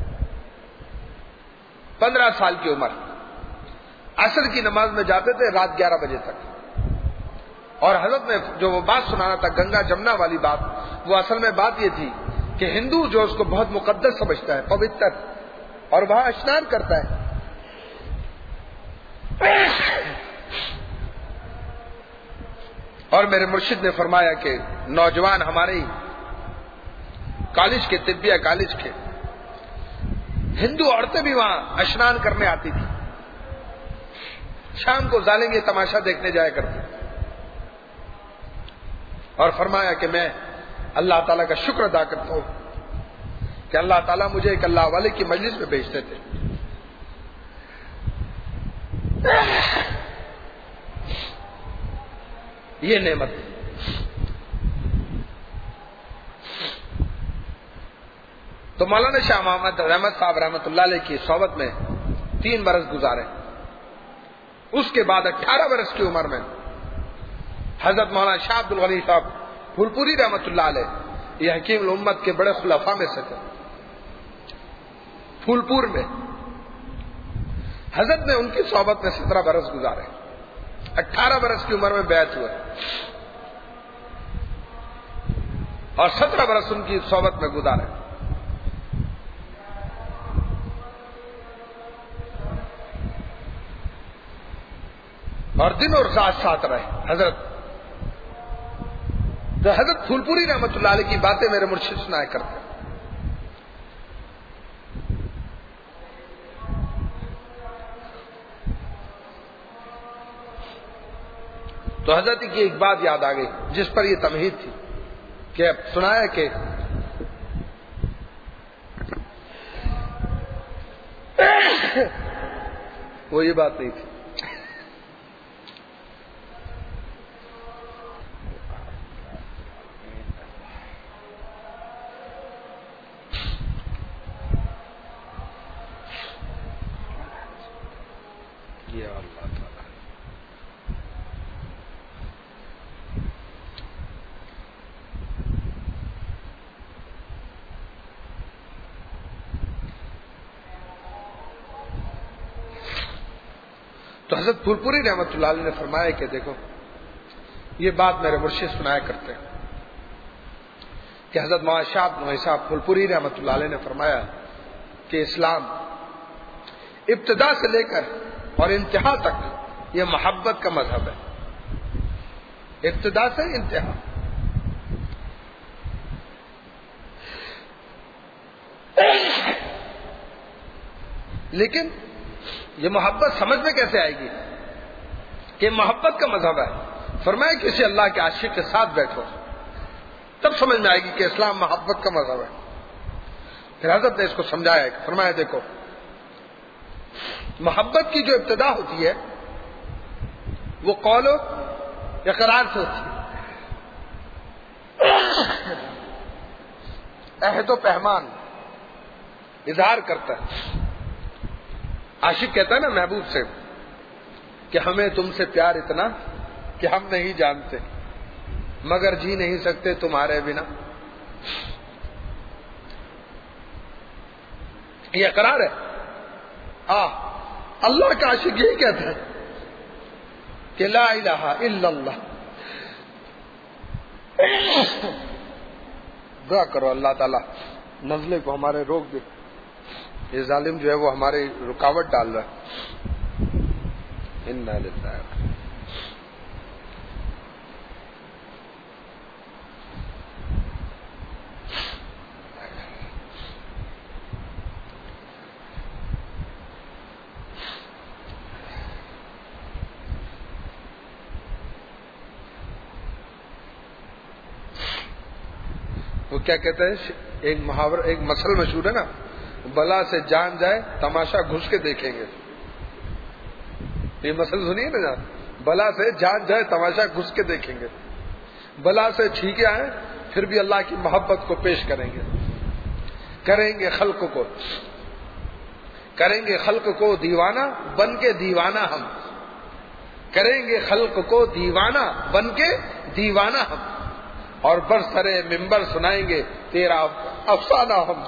S1: 15 سال کی عمر. عصر کی نماز میں جاتے تھے رات 11 بجے تک. اور حضرت نے جو وہ بات سنانا تھا گنگا جمنا والی بات، وہ اصل میں بات یہ تھی کہ ہندو جو اس کو بہت مقدس سمجھتا ہے، پوتر، اور وہاں اسنان کرتا ہے. اور میرے مرشد نے فرمایا کہ نوجوان ہمارے کالج کے، طبیہ کالج کے ہندو عورتیں بھی وہاں اسنان کرنے آتی تھی. شام کو ظالم یہ تماشا دیکھنے جایا کرتے. اور فرمایا کہ میں اللہ تعالیٰ کا شکر ادا کرتا ہوں کہ اللہ تعالیٰ مجھے ایک اللہ والے کی مجلس میں بھیجتے تھے. یہ نعمت. تو مولانا شاہ محمد رحمت صاحب رحمۃ اللہ علیہ کی صحبت میں 3 برس گزارے. اس کے بعد 18 برس کی عمر میں حضرت مولانا شاہ عبد الغنی صاحب پھولپوری رحمۃ اللہ علیہ، یہ حکیم الامت کے بڑے خلفاء میں سے تھے. پھولپور میں حضرت نے ان کی صحبت میں 17 برس گزارے. 18 برس کی عمر میں بیعت ہوئے اور 17 برس ان کی صحبت میں گزارے. اور دن اور رات ساتھ رہے حضرت. تو حضرت پھولپوری رحمۃ اللہ علیہ کی باتیں میرے مرشد سنایا کرتے. تو حضرت کی ایک بات یاد آ گئی جس پر یہ تمہید تھی کہ سنایا کہ وہ یہ بات نہیں تھی. تو حضرت پھولپوری رحمۃ اللہ علیہ نے فرمایا کہ دیکھو یہ بات میرے مرشد سنایا کرتے ہیں کہ حضرت مولانا شاہ عبد الغنی صاحب پھولپوری رحمۃ اللہ علیہ نے فرمایا کہ اسلام ابتدا سے لے کر اور انتہا تک یہ محبت کا مذہب ہے. ابتدا سے انتہا. لیکن یہ محبت سمجھ میں کیسے آئے گی کہ محبت کا مذہب ہے؟ فرمایا کسی اللہ کے عاشق کے ساتھ بیٹھو تب سمجھ میں آئے گی کہ اسلام محبت کا مذہب ہے. پھر حضرت نے اس کو سمجھایا کہ فرمایا دیکھو محبت کی جو ابتدا ہوتی ہے وہ قول و اقرار سے ہوتی ہے. عہد و پیمان اظہار کرتا ہے. عاشق کہتا ہے نا محبوب سے کہ ہمیں تم سے پیار اتنا کہ ہم نہیں جانتے مگر جی نہیں سکتے تمہارے بنا. یہ اقرار ہے. اللہ کا عاشق یہی کہتا ہے کہ لا الہ الا اللہ. دعا کرو اللہ تعالیٰ نزلے کو ہمارے روک دے. یہ ظالم جو ہے وہ ہماری رکاوٹ ڈال رہا ہے. انا للہ. وہ کیا کہتے ہیں ایک محاورہ ایک مثل مشہور ہے نا، بلا سے جان جائے تماشا گھس کے دیکھیں گے. یہ مثل سنیے نا جان. بلا سے جان جائے تماشا گھس کے دیکھیں گے. بلا سے ٹھیک آئے پھر بھی اللہ کی محبت کو پیش کریں گے. کریں گے خلق کو دیوانہ بن کے دیوانہ ہم. کریں گے خلق کو دیوانہ بن کے دیوانہ ہم. اور برسرے منبر سنائیں گے تیرا افسانہ ہم.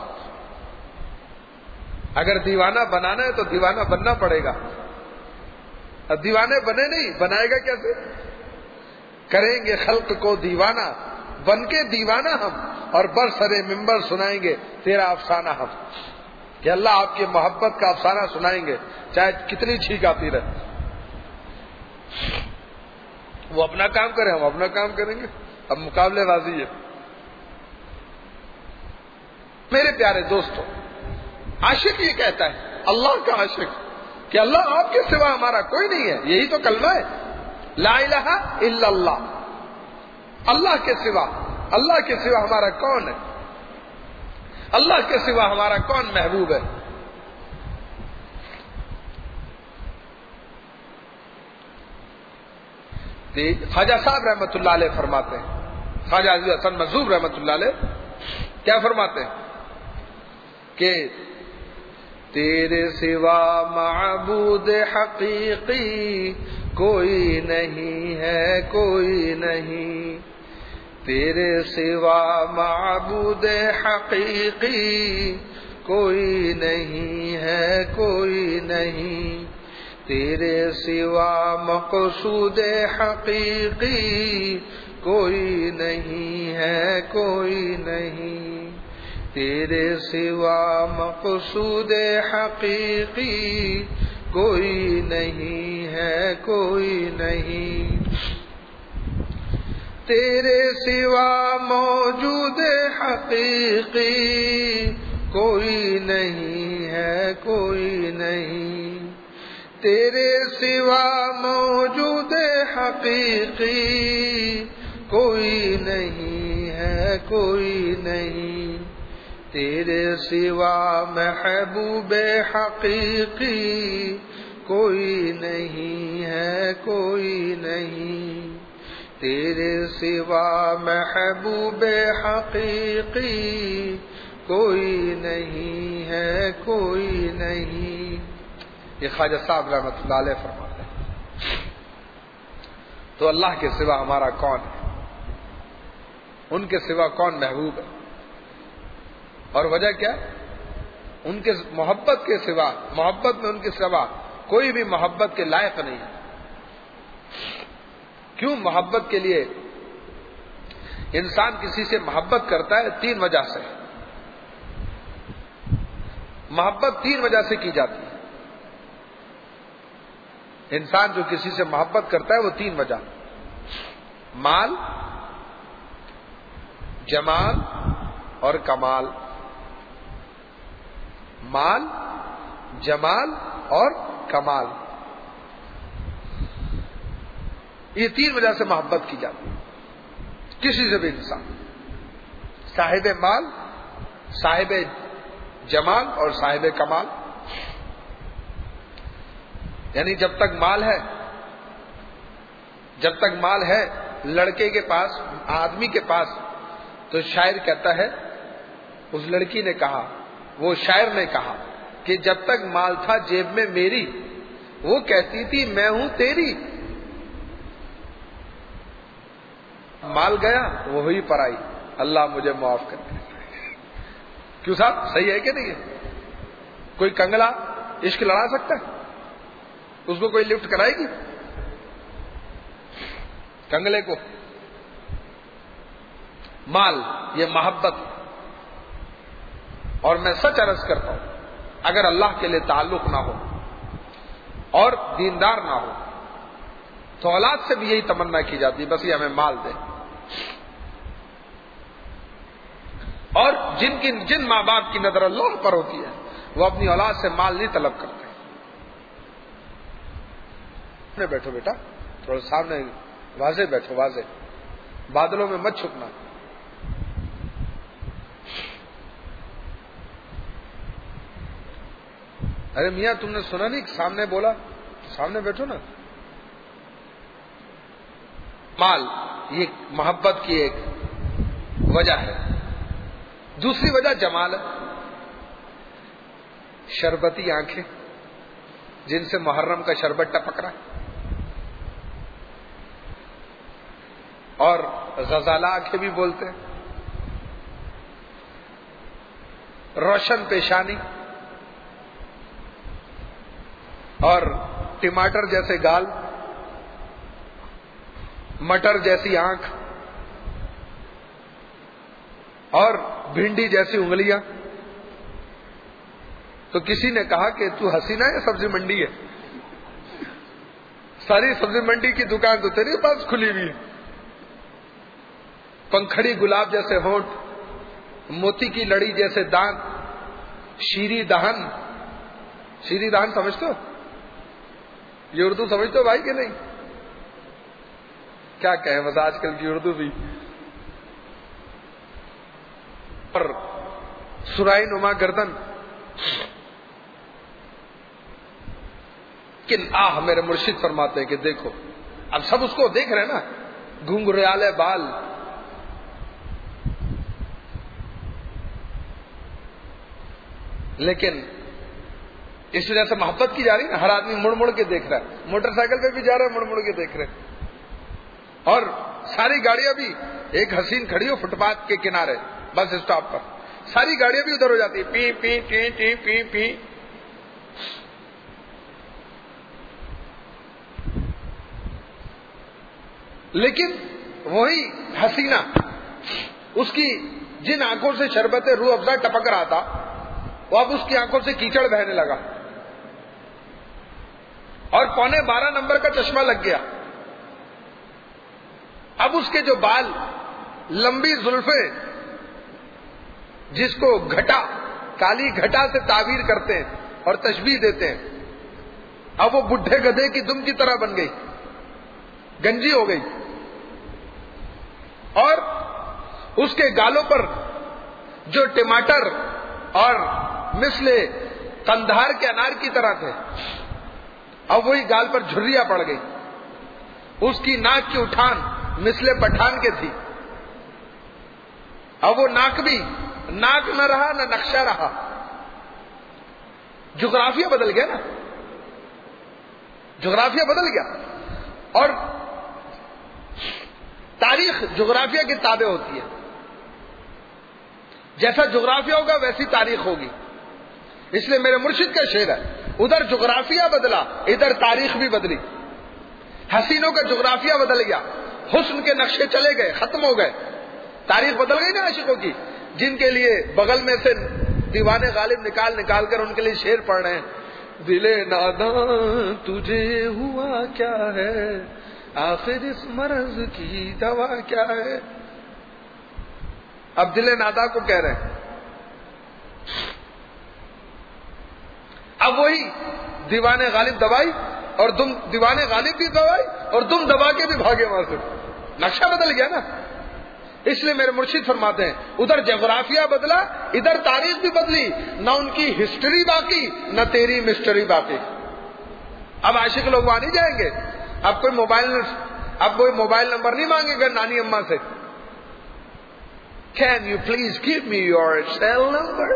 S1: اگر دیوانہ بنانا ہے تو دیوانہ بننا پڑے گا. اب دیوانے بنے نہیں, بنائے گا کیسے؟ کریں گے خلق کو دیوانہ, بن کے دیوانہ ہم, اور برسرے ممبر سنائیں گے تیرا افسانہ ہم. کہ اللہ آپ کی محبت کا افسانہ سنائیں گے چاہے کتنی چھینک آتی رہے. وہ اپنا کام کریں, ہم اپنا کام کریں گے. اب مقابلے بازی ہے. میرے پیارے دوستوں, عاشق یہ کہتا ہے, اللہ کا عاشق, کہ اللہ آپ کے سوا ہمارا کوئی نہیں ہے. یہی تو کلمہ ہے, لا الہ الا اللہ. اللہ کے سوا, اللہ کے سوا ہمارا کون ہے؟ اللہ کے سوا ہمارا کون محبوب ہے؟ خواجہ صاحب رحمۃ اللہ علیہ فرماتے ہیں, خواجہ عزیز حسن منظور رحمۃ اللہ علیہ کیا فرماتے ہیں کہ تیرے سوا معبود حقیقی کوئی نہیں ہے, کوئی نہیں. تیرے سوا معبود حقیقی کوئی نہیں ہے, کوئی نہیں. تیرے سوا مقصود حقیقی کوئی نہیں ہے, کوئی نہیں. تیرے سوا مقصود حقیقی کوئی نہیں ہے, کوئی نہیں. تیرے سوا موجود حقیقی کوئی نہیں ہے, کوئی نہیں. تیرے سوا موجود حقیقی کوئی نہیں ہے, کوئی نہیں. تیرے سوا محبوب حقیقی کوئی نہیں ہے, کوئی نہیں. تیرے سوا محبوب حقیقی کوئی نہیں ہے, کوئی نہیں. یہ خواجہ صاحب رحمۃ اللہ علیہ فرماتے ہیں. تو اللہ کے سوا ہمارا کون ہے؟ ان کے سوا کون محبوب ہے؟ اور وجہ کیا؟ ان کے محبت کے سوا, محبت میں ان کے سوا کوئی بھی محبت کے لائق نہیں ہے. کیوں محبت کے لیے انسان کسی سے محبت کرتا ہے؟ 3 وجہ سے. محبت 3 وجہ سے کی جاتی ہے. انسان جو کسی سے محبت کرتا ہے وہ 3 وجہ: مال, جمال اور کمال. مال, جمال اور کمال, یہ 3 وجہ سے محبت کی جاتی ہے کسی سے بھی انسان. صاحب مال, صاحب جمال اور صاحب کمال. یعنی جب تک مال ہے, جب تک مال ہے لڑکے کے پاس, آدمی کے پاس, تو شاعر کہتا ہے, اس لڑکی نے کہا, وہ شاعر نے کہا کہ جب تک مال تھا جیب میں میری, وہ کہتی تھی میں ہوں تیری. مال گیا وہ ہوئی پرائی, اللہ مجھے معاف کر دے. کیوں صاحب, صحیح ہے کہ نہیں ہے؟ کوئی کنگلا عشق لڑا سکتا ہے؟ اس کو کوئی لفٹ کرائے گی کنگلے کو؟ مال یہ محبت. اور میں سچ عرض کرتا ہوں, اگر اللہ کے لیے تعلق نہ ہو اور دیندار نہ ہو تو اولاد سے بھی یہی تمنا کی جاتی ہے, بس یہ ہمیں مال دے. اور جن ماں باپ کی نظر اللہ پر ہوتی ہے وہ اپنی اولاد سے مال نہیں طلب کرتے. بیٹھو بیٹا, تھوڑا سامنے واضح بیٹھو, واضح, بادلوں میں مت چھپنا. ارے میاں تم نے سنا نہیں سامنے بولا, سامنے بیٹھو نا. مال یہ محبت کی ایک وجہ ہے. دوسری وجہ جمال ہے. شربتی آنکھیں جن سے محرم کا شربت ٹپک رہا ہے, اور غزالہ آنکھیں بھی بولتے ہیں. روشن پیشانی اور ٹماٹر جیسے گال، مٹر جیسی آنکھ اور بھنڈی جیسی انگلیاں. تو کسی نے کہا کہ تو حسینہ ہے سبزی منڈی ہے؟ ساری سبزی منڈی کی دکان تو تیرے پاس کھلی ہوئی ہے. پنکھڑی گلاب جیسے ہونٹ، موتی کی لڑی جیسے دانت، شیریں دہن. شیریں دہن سمجھتے ہو؟ یہ اردو سمجھتے ہو بھائی کہ نہیں؟ کیا کہیں بس آج کل کی اردو بھی. اور سرائی نما گردن. میرے مرشد فرماتے ہیں کہ دیکھو، اب سب اس کو دیکھ رہے ہیں نا، گھنگریالے بال، لیکن اس وجہ سے محبت کی جا رہی ہے نا. ہر آدمی مڑ مڑ کے دیکھ رہا ہے، موٹر سائیکل پہ بھی جا رہا ہے مڑ مڑ کے دیکھ رہے ہیں. اور ساری گاڑیاں بھی، ایک حسین کھڑی ہو فٹ پاتھ کے کنارے بس اسٹاپ پر، ساری گاڑیاں بھی ادھر ہو جاتی پی پی ٹی ٹی پی پی. لیکن وہی حسینہ، اس کی جن آنکھوں سے شربت روح افزا ٹپک رہا تھا، وہ اب اس کی آنکھوں سے کیچڑ بہنے لگا اور 11:15 نمبر کا چشمہ لگ گیا. اب اس کے جو بال، لمبی زلفیں جس کو گھٹا، کالی گھٹا سے تعبیر کرتے ہیں اور تشبیہ دیتے ہیں، اب وہ بڈھے گدھے کی دم کی طرح بن گئی، گنجی ہو گئی. اور اس کے گالوں پر جو ٹماٹر اور مثل قندھار کے انار کی طرح تھے، اب وہی گال پر جھریاں پڑ گئی. اس کی ناک کی اٹھان مثل پٹھان کے تھی. اب وہ ناک بھی ناک نہ رہا نہ نقشہ رہا. جغرافیہ بدل گیا نا، جغرافیہ بدل گیا. اور تاریخ جغرافیہ کی تابع ہوتی ہے، جیسا جغرافیہ ہوگا ویسی تاریخ ہوگی. اس لیے میرے مرشد کا شعر ہے، ادھر جغرافیہ بدلا ادھر تاریخ بھی بدلی. حسینوں کا جغرافیہ بدل گیا، حسن کے نقشے چلے گئے، ختم ہو گئے، تاریخ بدل گئی نا عاشقوں کی. جن کے لیے بغل میں سے دیوان غالب نکال نکال کر ان کے لیے شعر پڑھ رہے ہیں، دل ناداں تجھے ہوا کیا ہے، آخر اس مرض کی دوا کیا ہے. اب دل ناداں کو کہہ رہے ہیں. اب وہی دیوان غالب دوائی اور تم دیوان غالب بھی دوائی اور تم دبا کے بھی بھاگے وہاں سے. نقشہ بدل گیا نا. اس لیے میرے مرشد فرماتے ہیں ادھر جغرافیہ بدلا ادھر تاریخ بھی بدلی، نہ ان کی ہسٹری باقی نہ تیری مسٹری باقی. اب عاشق لوگ وہاں نہیں جائیں گے. اب کوئی موبائل نمبر نہیں مانگے گا نانی اماں سے. Can you please give me your cell number?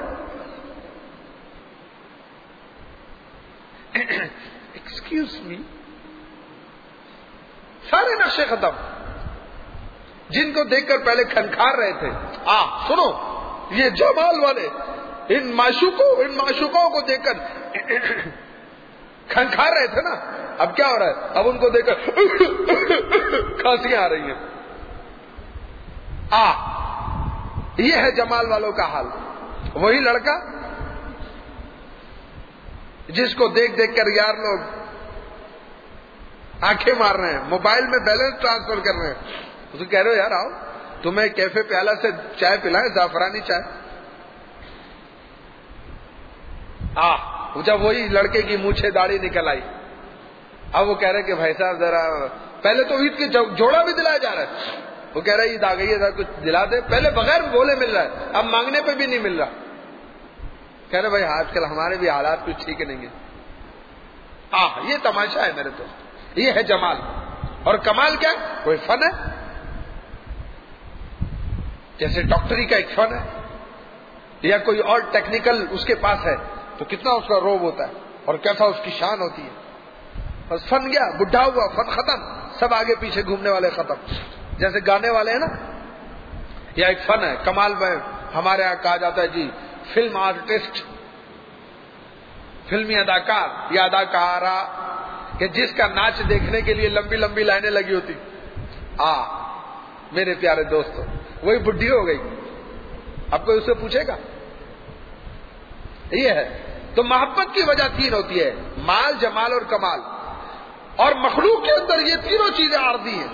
S1: Excuse me. سارے نقشے ختم. جن کو دیکھ کر پہلے کھنکھار رہے تھے، سنو یہ جمال والے ان معشوقوں کو دیکھ کر کھنکھار رہے تھے نا، اب کیا ہو رہا ہے؟ اب ان کو دیکھ کر کھانسیاں آ رہی ہیں. یہ ہے جمال والوں کا حال. وہی لڑکا جس کو دیکھ دیکھ کر یار لوگ آنکھیں مار رہے ہیں، موبائل میں بیلنس ٹرانسفر کر رہے ہیں. تو کہہ رہے ہو یار آؤ تمہیں کیفے پیالہ سے چائے پلائیں، زعفرانی چائے. جب وہی لڑکے کی مونچھیں داڑھی نکل آئی، اب وہ کہہ رہے کہ بھائی صاحب ذرا پہلے تو عید کے جوڑا بھی دلایا جا رہا ہے. وہ کہہ رہا عید آ گئی ہے ذرا کچھ دلا دے. پہلے بغیر بولے مل رہا ہے، اب مانگنے پہ بھی نہیں مل رہا. کہہ رہے بھائی آج کل ہمارے بھی حالات کچھ ٹھیک نہیں ہیں. یہ تماشا ہے میرے دوست. یہ ہے جمال. اور کمال کیا؟ کوئی فن ہے. جیسے ڈاکٹری کا ایک فن ہے یا کوئی اور ٹیکنیکل اس کے پاس ہے تو کتنا اس کا روب ہوتا ہے اور کیسا اس کی شان ہوتی ہے. بس فن گیا، بڈھا ہوا، فن ختم، سب آگے پیچھے گھومنے والے ختم. جیسے گانے والے ہیں نا، یا ایک فن ہے. کمال میں ہمارے یہاں کہا جاتا ہے جی فلم آرٹسٹ، فلمی اداکار یا اداکارہ کہ جس کا ناچ دیکھنے کے لیے لمبی لمبی لائنیں لگی ہوتی، میرے پیارے دوستو وہی بڈھی ہو گئی، اب کوئی اسے پوچھے گا؟ یہ ہے تو محبت کی وجہ تین ہوتی ہے، مال، جمال اور کمال، اور مخلوق کے اندر یہ تینوں چیزیں عارضی ہیں۔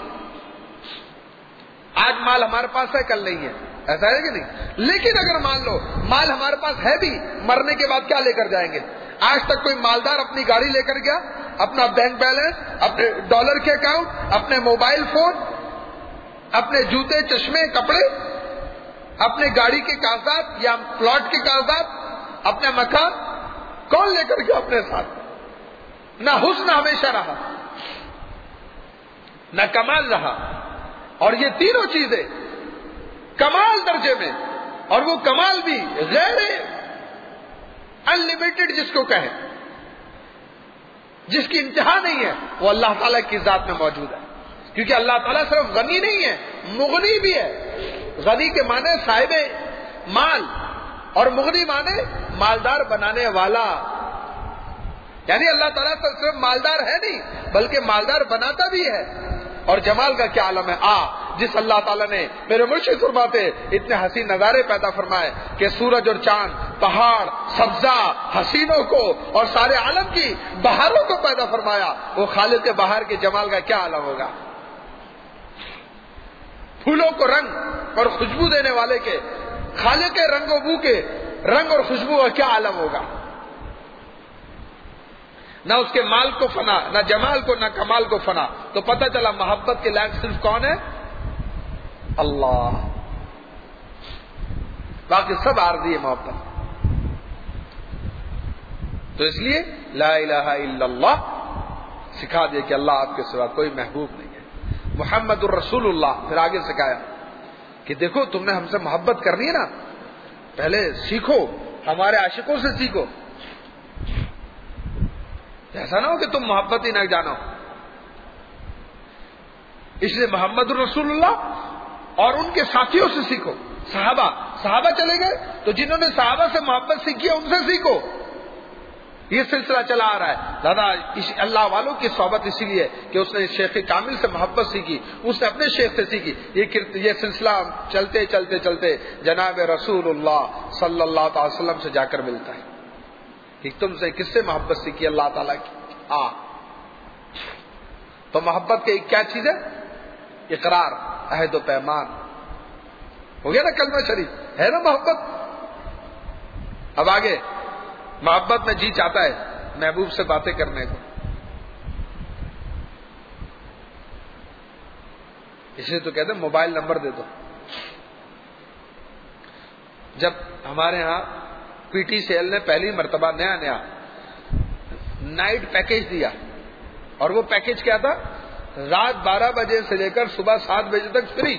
S1: آج مال ہمارے پاس ہے، کل نہیں ہے، ایسا ہے کہ نہیں؟ لیکن اگر مان لو مال ہمارے پاس ہے بھی، مرنے کے بعد کیا لے کر جائیں گے؟ آج تک کوئی مالدار اپنی گاڑی لے کر گیا، اپنا بینک بیلنس، اپنے ڈالر کے اکاؤنٹ، اپنے موبائل فون، اپنے جوتے، چشمے، کپڑے، اپنے گاڑی کے کاغذات یا پلاٹ کے کاغذات، اپنا مکان کون لے کر گیا اپنے ساتھ؟ نہ حسن ہمیشہ رہا، نہ کمال رہا، اور یہ تینوں چیزیں کمال درجے میں، اور وہ کمال بھی غیر انلمیٹڈ جس کو کہیں، جس کی انتہا نہیں ہے، وہ اللہ تعالیٰ کی ذات میں موجود ہے۔ کیونکہ اللہ تعالیٰ صرف غنی نہیں ہے، مغنی بھی ہے۔ غنی کے معنی صاحب مال، اور مغنی معنی مالدار بنانے والا، یعنی اللہ تعالیٰ صرف مالدار ہے نہیں بلکہ مالدار بناتا بھی ہے۔ اور جمال کا کیا عالم ہے، جس اللہ تعالیٰ نے، میرے مرشد فرماتے اتنے حسین نظارے پیدا فرمائے کہ سورج اور چاند، پہاڑ، سبزہ، حسینوں کو اور سارے عالم کی بہاروں کو پیدا فرمایا، وہ خالق بہار کے جمال کا کیا عالم ہوگا؟ پھولوں کو رنگ اور خوشبو دینے والے کے، خالق رنگ و بو کے رنگ اور خوشبو کا کیا عالم ہوگا؟ نہ اس کے مال کو فنا، نہ جمال کو، نہ کمال کو فنا، تو پتہ چلا محبت کے لائق صرف کون ہے؟ اللہ، باقی سب عارضی ہے محبت۔ تو اس لیے لا الہ الا اللہ سکھا دیا کہ اللہ آپ کے سوا کوئی محبوب نہیں ہے، محمد الرسول اللہ۔ پھر آگے سکھایا کہ دیکھو تم نے ہم سے محبت کرنی ہے نا، پہلے سیکھو، ہمارے عاشقوں سے سیکھو، ایسا نہ ہو کہ تم محبت ہی نہ جانو۔ اس لیے محمد الرسول اللہ اور ان کے ساتھیوں سے سیکھو۔ صحابہ چلے گئے تو جنہوں نے صحابہ سے محبت سیکھی ہے ان سے سیکھو۔ یہ سلسلہ چلا آ رہا ہے۔ دادا اللہ والوں کی صحبت اسی لیے کہ اس نے شیخ کامل سے محبت سیکھی، اس نے اپنے شیخ سے سیکھی۔ یہ سلسلہ چلتے چلتے چلتے جناب رسول اللہ صلی اللہ تعالی وسلم سے جا کر ملتا ہے کہ تم سے کس سے محبت سیکھی اللہ تعالیٰ کی۔ تو محبت کی کیا چیز ہے؟ اقرار، عہد و پیمان، ہو گیا نا کلمہ شریف، ہے نا محبت۔ اب آگے محبت میں جی چاہتا ہے محبوب سے باتیں کرنے کو، اس لیے تو کہتے ہیں موبائل نمبر دے دو۔ جب ہمارے ہاں پی ٹی سی ایل نے پہلی مرتبہ نیا نائٹ پیکیج دیا، اور وہ پیکیج کیا تھا؟ رات 12 بجے سے لے کر صبح 7 بجے تک فری۔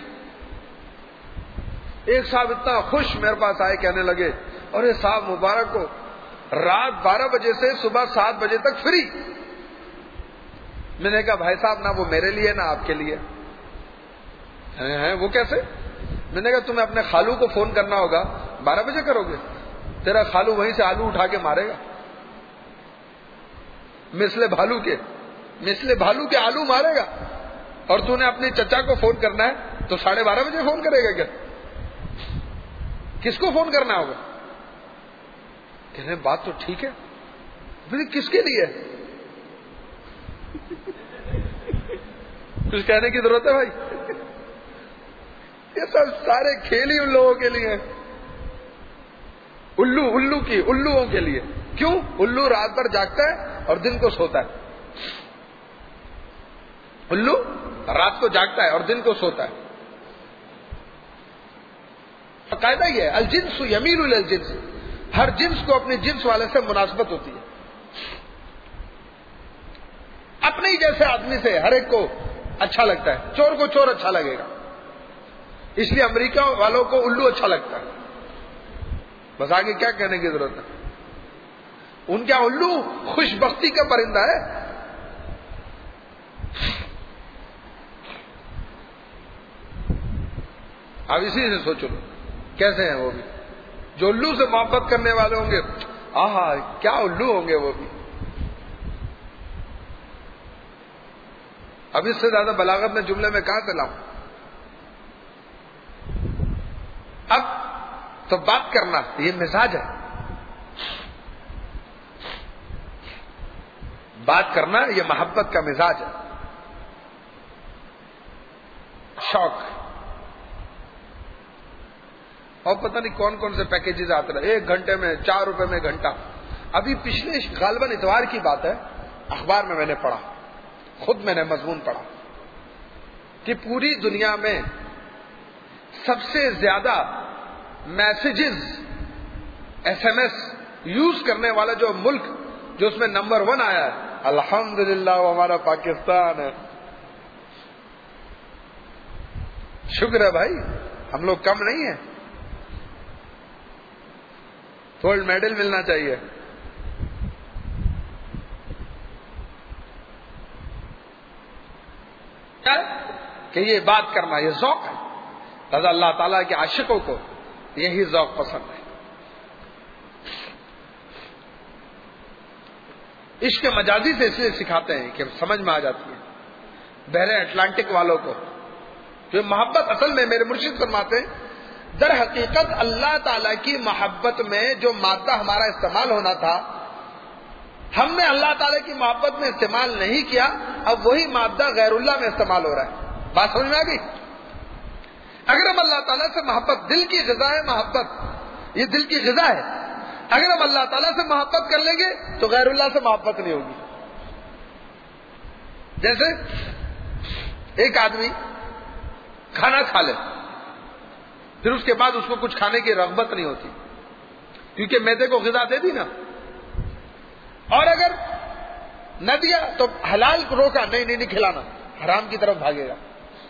S1: ایک صاحب اتنا خوش میرے پاس آئے، کہنے لگے ارے صاحب مبارک ہو، رات 12 بجے سے صبح 7 بجے تک فری۔ میں نے کہا بھائی صاحب نہ وہ میرے لیے نہ آپ کے لیے۔ وہ کیسے؟ میں نے کہا تمہیں اپنے خالو کو فون کرنا ہوگا، 12 بجے کرو گے، تیرا خالو وہیں سے آلو اٹھا کے مارے گا، مثل بھالو کے آلو مارے گا، اور تو نے اپنے چچا کو فون کرنا ہے تو 12:30 بجے فون کرے گا کیا؟ کس کو فون کرنا ہوگا؟ کہنے بات تو ٹھیک ہے، کس کے لیے؟ کچھ کہنے کی ضرورت ہے بھائی؟ یہ سب سارے کھیل ہی ان لوگوں کے لیے ہیں، الوؤں کے لیے۔ کیوں؟ الو رات بھر جاگتا ہے اور دن کو سوتا ہے، الو رات کو جاگتا ہے اور دن کو سوتا ہے۔ قاعدہ یہ ہے الجنس یمیل الی الجنس، ہر جنس کو اپنے جنس والے سے مناسبت ہوتی ہے۔ اپنے ہی جیسے آدمی سے ہر ایک کو اچھا لگتا ہے، چور کو چور اچھا لگے گا، اس لیے امریکہ والوں کو الو اچھا لگتا ہے۔ بس آگے کیا کہنے کی ضرورت ہے؟ ان کا الو خوش بختی کا پرندہ ہے۔ اب اسی سے سوچو کیسے ہیں وہ بھی۔ جو الو سے محبت کرنے والے ہوں گے، آہا کیا الو ہوں گے وہ بھی. اب اس سے زیادہ بلاغت میں جملے میں کہاں سے لاؤں؟ اب تو بات کرنا یہ مزاج ہے، بات کرنا یہ محبت کا مزاج ہے، شوق. اور پتہ نہیں کون کون سے پیکیجز آتے رہے، 1 گھنٹے میں 4 روپے میں گھنٹہ. ابھی پچھلے غالباً اتوار کی بات ہے، اخبار میں نے پڑھا، خود میں نے مضمون پڑھا کہ پوری دنیا میں سب سے زیادہ میسجز SMS یوز کرنے والا جو ملک جو اس میں نمبر 1 آیا ہے، الحمدللہ وہ ہمارا پاکستان ہے. شکر ہے بھائی، ہم لوگ کم نہیں ہیں، گولڈ میڈل ملنا چاہیے. کہ یہ بات کرنا یہ ذوق ہے. لہذا اللہ تعالیٰ کے عاشقوں کو یہی ذوق پسند ہے. عشق مجازی سے اس لیے سکھاتے ہیں کہ سمجھ میں آ جاتی ہے بحر اٹلانٹک والوں کو. جو محبت اصل میں میرے مرشد فرماتے ہیں، در حقیقت اللہ تعالیٰ کی محبت میں جو مادہ ہمارا استعمال ہونا تھا، ہم نے اللہ تعالیٰ کی محبت میں استعمال نہیں کیا، اب وہی مادہ غیر اللہ میں استعمال ہو رہا ہے. بات سمجھ میں آ گئی؟ اگر ہم اللہ تعالیٰ سے محبت، دل کی غذا ہے محبت، یہ دل کی غذا ہے، اگر ہم اللہ تعالیٰ سے محبت کر لیں گے تو غیر اللہ سے محبت نہیں ہوگی. جیسے ایک آدمی کھانا کھا لے، پھر اس کے بعد اس کو کچھ کھانے کی رغبت نہیں ہوتی کیونکہ معدے کو غذا دے دی نا، اور اگر نہ دیا تو حلال کو روکا، نہیں کھلانا، حرام کی طرف بھاگے گا،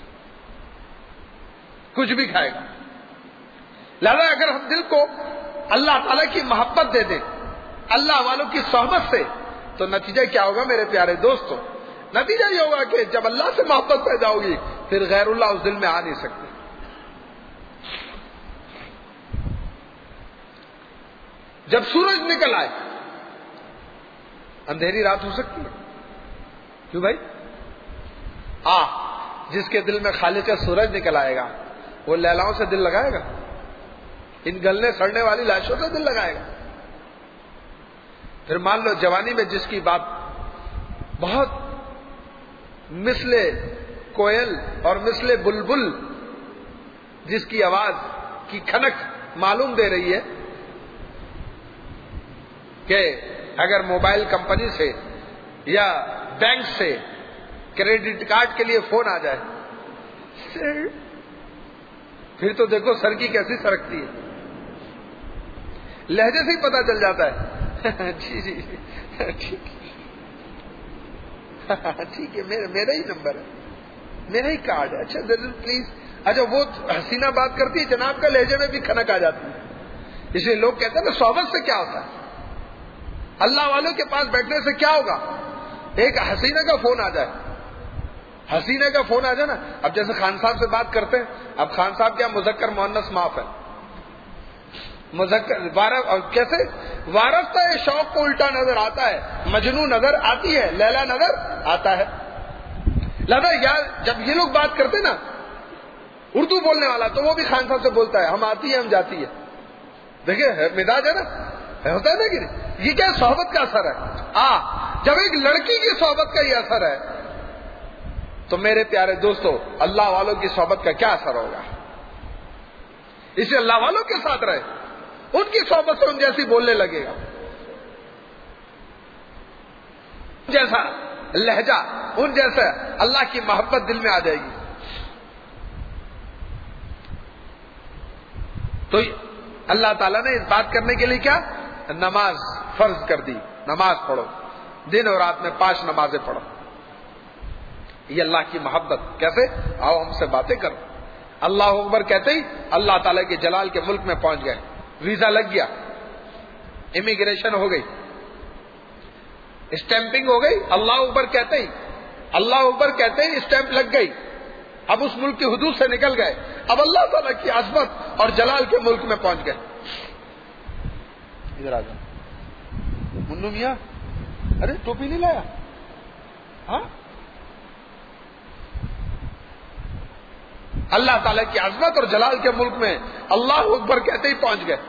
S1: کچھ بھی کھائے گا. لہذا اگر ہم دل کو اللہ تعالیٰ کی محبت دے دیں اللہ والوں کی صحبت سے، تو نتیجہ کیا ہوگا میرے پیارے دوستوں؟ نتیجہ یہ ہوگا کہ جب اللہ سے محبت پیدا ہوگی پھر غیر اللہ اس دل میں آ نہیں سکتے. جب سورج نکل آئے، اندھیری رات ہو سکتی ہے، کیوں بھائی؟ جس کے دل میں خالق سورج نکل آئے گا وہ لیلاؤں سے دل لگائے گا، ان گلنے سڑنے والی لاشوں سے دل لگائے گا. پھر مان لو جوانی میں جس کی بات بہت مثل کوئل اور مثل بلبل جس کی آواز کی کھنک معلوم دے رہی ہے کہ اگر موبائل کمپنی سے یا بینک سے کریڈٹ کارڈ کے لیے فون آ جائے، سر، پھر تو دیکھو سر کی کیسی سرکتی ہے، لہجے سے ہی پتا چل جاتا ہے. جی ٹھیک ہے، میرا ہی نمبر ہے، میرا ہی کارڈ ہے، اچھا پلیز. اچھا وہ حسینہ بات کرتی ہے، جناب کا لہجے میں بھی کھنک آ جاتی ہے. اس لیے لوگ کہتے ہیں نا صحبت سے کیا ہوتا ہے، اللہ والوں کے پاس بیٹھنے سے کیا ہوگا. ایک حسینہ کا فون آ جائے، حسینہ کا فون آ جائے نا، اب جیسے خان صاحب سے بات کرتے ہیں، اب خان صاحب کیا مذکر مؤنث معاف ہے، مذکر اور کیسے وارفتہ شوق کو الٹا نظر آتا ہے، مجنون نظر آتی ہے، لیلا نظر آتا ہے. لہذا یار جب یہ لوگ بات کرتے نا اردو بولنے والا، تو وہ بھی خان صاحب سے بولتا ہے، ہم آتی ہے ہم جاتی ہے. دیکھیں مزاج ہے نا، ہوتا ہے نا کہ نہیں؟ یہ کیا صحبت کا اثر ہے. جب ایک لڑکی کی صحبت کا یہ اثر ہے تو میرے پیارے دوستو اللہ والوں کی صحبت کا کیا اثر ہوگا. اسے اللہ والوں کے ساتھ رہے، ان کی صحبت سے ان جیسی بولنے لگے گا، جیسا لہجہ، ان جیسا اللہ کی محبت دل میں آ جائے گی. تو اللہ تعالیٰ نے اس بات کرنے کے لیے کیا نماز فرض کر دی. نماز پڑھو، دن اور رات میں 5 نمازیں پڑھو. یہ اللہ کی محبت. کیسے؟ آؤ ہم سے باتیں کرو. اللہ اکبر کہتے ہی اللہ تعالیٰ کے جلال کے ملک میں پہنچ گئے، ویزا لگ گیا، امیگریشن ہو گئی، اسٹیمپنگ ہو گئی. اللہ اکبر کہتے ہی، اللہ اکبر کہتے ہی اسٹیمپ لگ گئی. اب اس ملک کی حدود سے نکل گئے، اب اللہ تعالیٰ کی عظمت اور جلال کے ملک میں پہنچ گئے. ادھر آ جاؤ. منو میاں ارے ٹوپی نہیں لایا؟ ہاں اللہ تعالیٰ کی عظمت اور جلال کے ملک میں اللہ اکبر کہتے ہی پہنچ گئے.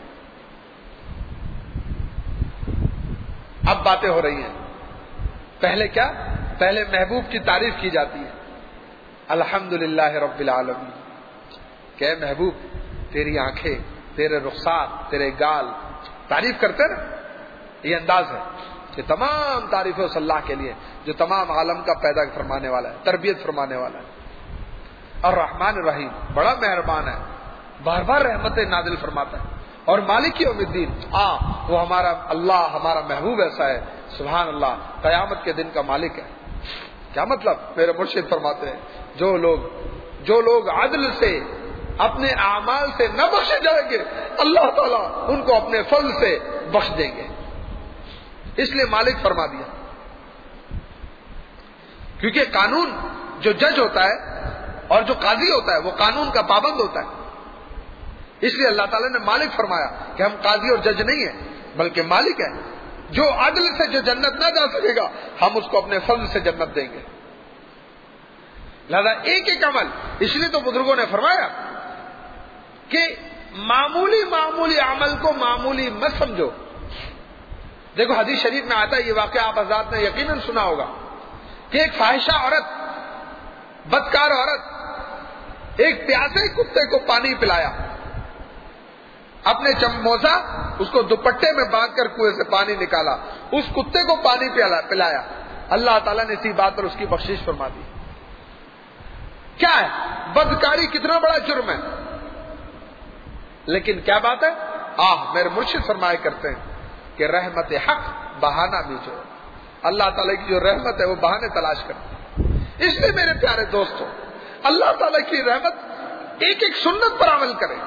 S1: اب باتیں ہو رہی ہیں. پہلے کیا؟ پہلے محبوب کی تعریف کی جاتی ہے. الحمدللہ رب العالمین. کہ محبوب تیری آنکھیں، تیرے رخسار، تیرے گال تعریف کرتے نا. یہ انداز ہے کہ تمام تعریفیں اس اللہ کے لیے جو تمام عالم کا پیدا فرمانے والا ہے، تربیت فرمانے والا ہے. الرحمن الرحیم، بڑا مہربان ہے، بار بار رحمتیں نازل فرماتا ہے. اور مالک یوم الدین، وہ ہمارا اللہ، ہمارا محبوب ایسا ہے سبحان اللہ، قیامت کے دن کا مالک ہے. کیا مطلب؟ میرے مرشد فرماتے ہیں جو لوگ عدل سے اپنے اعمال سے نہ بخشے جائیں گے، اللہ تعالیٰ ان کو اپنے فضل سے بخش دیں گے. اس لیے مالک فرما دیا، کیونکہ قانون جو جج ہوتا ہے اور جو قاضی ہوتا ہے وہ قانون کا پابند ہوتا ہے. اس لیے اللہ تعالیٰ نے مالک فرمایا کہ ہم قاضی اور جج نہیں ہیں بلکہ مالک ہیں. جو عدل سے جو جنت نہ جا سکے گا ہم اس کو اپنے فضل سے جنت دیں گے. لہذا ایک ایک عمل، اس لیے تو بزرگوں نے فرمایا کہ معمولی عمل کو معمولی مت سمجھو. دیکھو حدیث شریف میں آتا ہے، یہ واقعہ آپ حضرات نے یقیناً سنا ہوگا کہ ایک فاحشہ عورت، بدکار عورت ایک پیاسے کتے کو پانی پلایا، اپنے موزہ اس کو دوپٹے میں باندھ کر کنویں سے پانی نکالا، اس کتے کو پانی پلایا. اللہ تعالیٰ نے اسی بات پر اس کی بخشش فرما دی. کیا ہے؟ بدکاری کتنا بڑا جرم ہے، لیکن کیا بات ہے؟ میرے مرشد فرمایا کرتے ہیں کہ رحمت حق بہانہ بھی جو اللہ تعالیٰ کی جو رحمت ہے وہ بہانے تلاش کرتے ہیں. اس لیے میرے پیارے دوستوں، اللہ تعالیٰ کی رحمت ایک ایک سنت پر عمل کرے.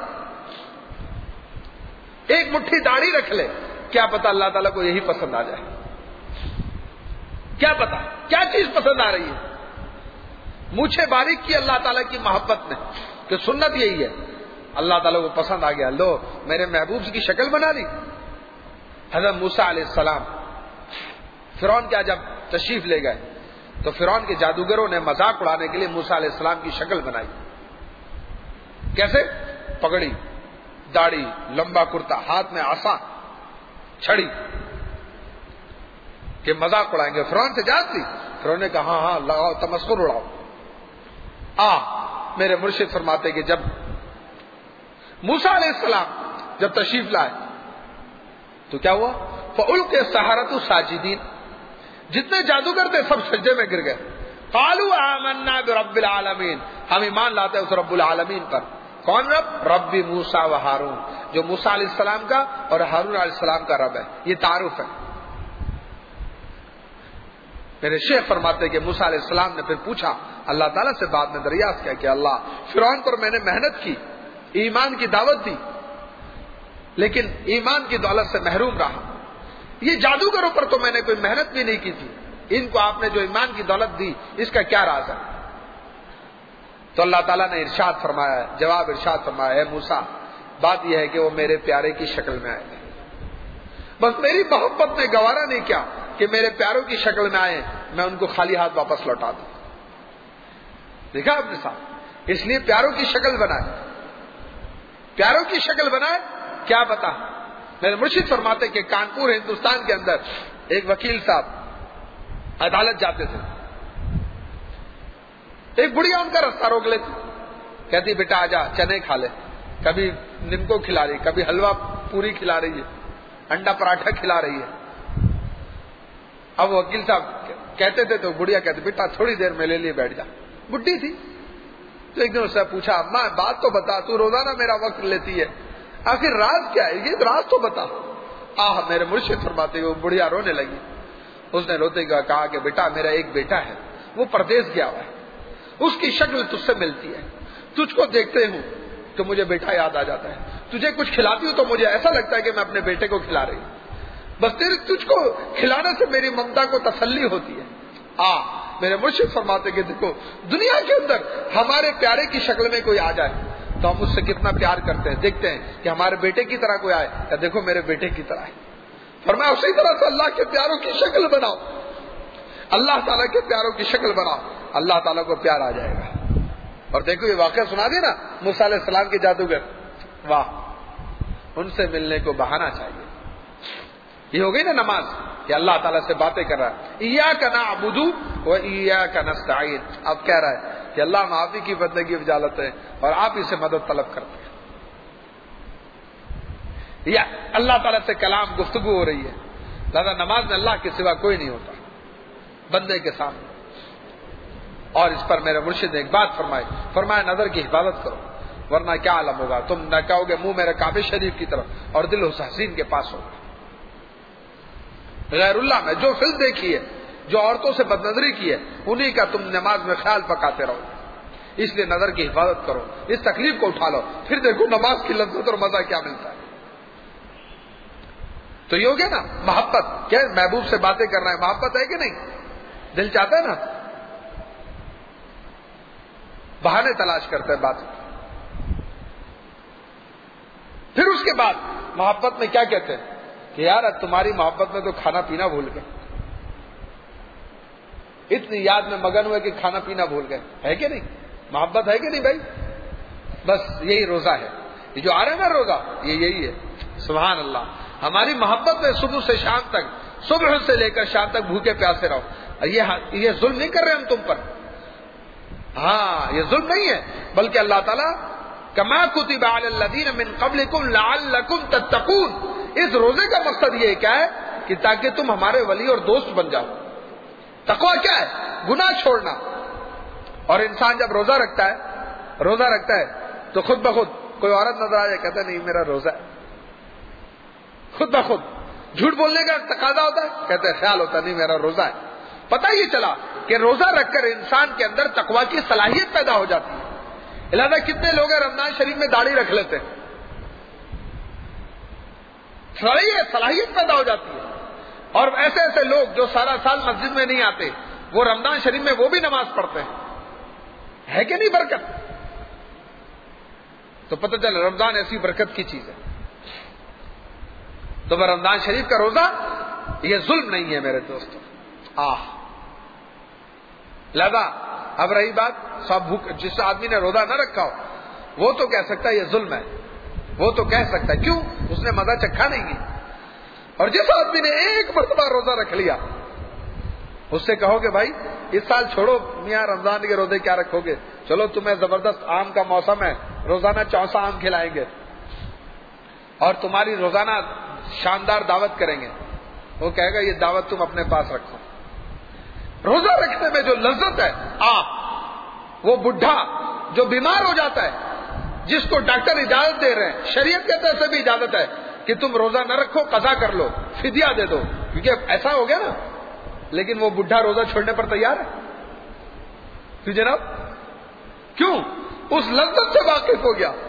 S1: ایک مٹھی داڑھی رکھ لے، کیا پتا اللہ تعالیٰ کو یہی پسند آ جائے. کیا پتا کیا چیز پسند آ رہی ہے. مونچھیں باریک کی اللہ تعالیٰ کی محبت نے کہ سنت یہی ہے، اللہ تعالیٰ کو پسند آ گیا. لو میرے محبوب کی شکل بنا لی. حضرت موسیٰ علیہ السلام فرعون کیا جب تشریف لے گئے تو فرعون کے جادوگروں نے مذاق اڑانے کے لیے موسیٰ علیہ السلام کی شکل بنائی. کیسے؟ پگڑی، داڑھی، لمبا کرتا، ہاتھ میں عصا، چھڑی، کہ مذاق اڑائیں گے. فرعون سے جاز تھی. فرعون نے کہا ہاں لگاؤ، تمسخر اڑاؤ. میرے مرشد فرماتے کہ جب موسیٰ علیہ السلام جب تشریف لائے تو کیا ہوا؟ فَأُلْقِيَ السَّحَرَةُ سَاجِدِينَ، جتنے جادوگر تھے سب سجدے میں گر گئے. قَالُوا آمَنَّا بِرَبِّ الْعَالَمِينَ، ہم ایمان لاتے ہیں اس رب العالمین پر. کون رب؟ رب موسیٰ و ہارون، جو موسیٰ علیہ السلام کا اور ہارون علیہ السلام کا رب ہے. یہ تعارف ہے. میرے شیخ فرماتے کہ موسیٰ علیہ السلام نے پھر پوچھا اللہ تعالیٰ سے، بعد میں دریافت کیا کہ اللہ، فرعون پر میں نے محنت کی، ایمان کی دعوت دی، لیکن ایمان کی دولت سے محروم رہا. یہ جادوگروں پر تو میں نے کوئی محنت بھی نہیں کی تھی، ان کو آپ نے جو ایمان کی دولت دی اس کا کیا راز ہے؟ تو اللہ تعالیٰ نے ارشاد فرمایا، جواب ارشاد فرمایا، اے موسیٰ بات یہ ہے کہ وہ میرے پیارے کی شکل میں آئے. بس میری محبت نے گوارا نہیں کیا کہ میرے پیاروں کی شکل میں آئے، میں ان کو خالی ہاتھ واپس لوٹا دوں. دیکھا آپ نے صاحب، اس لیے پیاروں کی شکل بنائے، پیاروں کی شکل بنائے. کیا بتا، میرے مرشد فرماتے کہ کانپور ہندوستان کے اندر ایک وکیل صاحب عدالت جاتے تھے. ایک بڑھیا ان کا رستہ روک لیتی، کہتی بیٹا آجا چنے کھا لے. کبھی نمکو کھلا رہی، کبھی حلوہ پوری کھلا رہی ہے، انڈا پراٹھا کھلا رہی ہے. اب وکیل صاحب کہتے تھے تو بڑھیا کہتے بیٹا تھوڑی دیر میں لے لیے بیٹھ جا. بڈھی تھی تو ایک دن اس سے پوچھا اماں بات تو بتا، تو روزانہ میرا وقت لیتی ہے، آخر راز کیا ہے؟ یہ راز تو بتا. میرے مرشد فرماتے وہ بڑھیا رونے لگی. اس نے روتے ہوئے کہا کہ بیٹا میرا ایک بیٹا ہے، وہ پردیس گیا ہوا ہے، اس کی شکل تجھ سے ملتی ہے، تجھ کو دیکھتے ہوں تو مجھے بیٹا یاد آ جاتا ہے، تجھے کچھ کھلاتی ہوں تو مجھے ایسا لگتا ہے کہ میں اپنے بیٹے کو کھلا رہی ہوں. بس تجھ کو کھلانے سے میری ممتا کو تسلی ہوتی ہے. میرے مرشد فرماتے کہ دیکھو دنیا کے اندر ہمارے پیارے کی شکل میں کوئی آ جائے تو ہم اس سے کتنا پیار کرتے ہیں. دیکھتے ہیں کہ ہمارے بیٹے کی طرح کوئی آئے یا دیکھو میرے بیٹے کی طرح ہے. فرمایا اسی طرح سے اللہ کے پیاروں کی شکل بناؤ, اللہ تعالیٰ کے پیاروں کی شکل بناؤ, اللہ تعالیٰ کو پیار آ جائے گا. اور دیکھو یہ واقعہ سنا دیا نا موسیٰ علیہ السلام کے جادوگر, واہ, ان سے ملنے کو بہانا چاہیے. یہ ہو گئی نا نماز کہ اللہ تعالیٰ سے باتیں کر رہا ہے. ایاک نعبد و ایاک نستعین, اب کہہ رہا ہے کہ اللہ ہم آپ ہی کی بندگی اجالت ہے اور آپ ہی سے مدد طلب کرتے ہیں. یا اللہ تعالیٰ سے کلام گفتگو ہو رہی ہے, لہذا نماز میں اللہ کے سوا کوئی نہیں ہوتا بندے کے سامنے. اور اس پر میرے مرشد نے ایک بات فرمائی, فرمایا نظر کی حفاظت کرو ورنہ کیا عالم ہوگا, تم نہ کہو گے منہ میرے کعبہ شریف کی طرف اور دل اس حسین کے پاس ہوگا. غیر اللہ میں جو فلم دیکھی ہے, جو عورتوں سے بدنظری کی ہے, انہی کا تم نماز میں خیال پکاتے رہو. اس لیے نظر کی حفاظت کرو, اس تکلیف کو اٹھا لو, پھر دیکھو نماز کی لذت اور مزہ کیا ملتا ہے. تو یہ ہو گیا نا محبت, کیا محبوب سے باتیں کرنا ہے, محبت ہے کہ نہیں؟ دل چاہتا ہے نا, بہانے تلاش کرتا ہے بات. پھر اس کے بعد محبت میں کیا کہتے ہیں کہ یار تمہاری محبت میں تو کھانا پینا بھول گئے, اتنی یاد میں مگن ہوئے کہ کھانا پینا بھول گئے. ہے کہ نہیں؟ محبت ہے کہ نہیں بھائی؟ بس یہی روزہ ہے, یہ جو آ رہا ہے نا روزہ, یہ یہی ہے. سبحان اللہ, ہماری محبت میں صبح سے شام تک, صبح سے لے کر شام تک بھوکے پیاسے رہو. یہ ظلم نہیں کر رہے ہم تم پر, ہاں یہ ظلم نہیں ہے, بلکہ اللہ تعالیٰ کما کتب علی الذین من قبلکم لعلکم تتقون, اس روزے کا مقصد یہ کیا ہے کہ تاکہ تم ہمارے ولی اور دوست بن جاؤ. تقویٰ کیا ہے؟ گناہ چھوڑنا. اور انسان جب روزہ رکھتا ہے تو خود بخود کوئی عورت نظر آ جائے, کہتا ہے نہیں میرا روزہ ہے. خود بخود جھوٹ بولنے کا تقاضا ہوتا ہے, کہتے ہیں خیال ہوتا ہے نہیں میرا روزہ ہے. پتہ یہ چلا کہ روزہ رکھ کر انسان کے اندر تقویٰ کی صلاحیت پیدا ہو جاتی ہے. لہذا کتنے لوگ ہیں رمضان شریف میں داڑھی رکھ لیتے ہیں, صلاحیت پیدا ہو جاتی ہے. اور ایسے ایسے لوگ جو سارا سال مسجد میں نہیں آتے, وہ رمضان شریف میں وہ بھی نماز پڑھتے ہیں. ہے کہ نہیں برکت؟ تو پتہ چلا رمضان ایسی برکت کی چیز ہے. تو رمضان شریف کا روزہ یہ ظلم نہیں ہے میرے دوستوں. لہذا اب رہی بات سب بھوک, جس آدمی نے روزہ نہ رکھا ہو وہ تو کہہ سکتا ہے یہ ظلم ہے, وہ تو کہہ سکتا ہے, کیوں؟ اس نے مزہ چکھا نہیں کی. اور جس آدمی نے ایک مرتبہ روزہ رکھ لیا, اس سے کہو کہ بھائی اس سال چھوڑو میاں رمضان کے روزے کیا رکھو گے, چلو تمہیں زبردست آم کا موسم ہے, روزانہ 64 آم کھلائیں گے اور تمہاری روزانہ شاندار دعوت کریں گے. وہ کہے گا یہ دعوت تم اپنے پاس رکھو. روزہ رکھنے میں جو لذت ہے, وہ بڈھا جو بیمار ہو جاتا ہے, جس کو ڈاکٹر اجازت دے رہے ہیں, شریعت کے طرف سے بھی اجازت ہے کہ تم روزہ نہ رکھو, قضا کر لو, فدیہ دے دو, کیونکہ ایسا ہو گیا نا. لیکن وہ بڈھا روزہ چھوڑنے پر تیار ہے. کیوں جناب؟ کیوں؟ اس لذت سے واقف ہو گیا,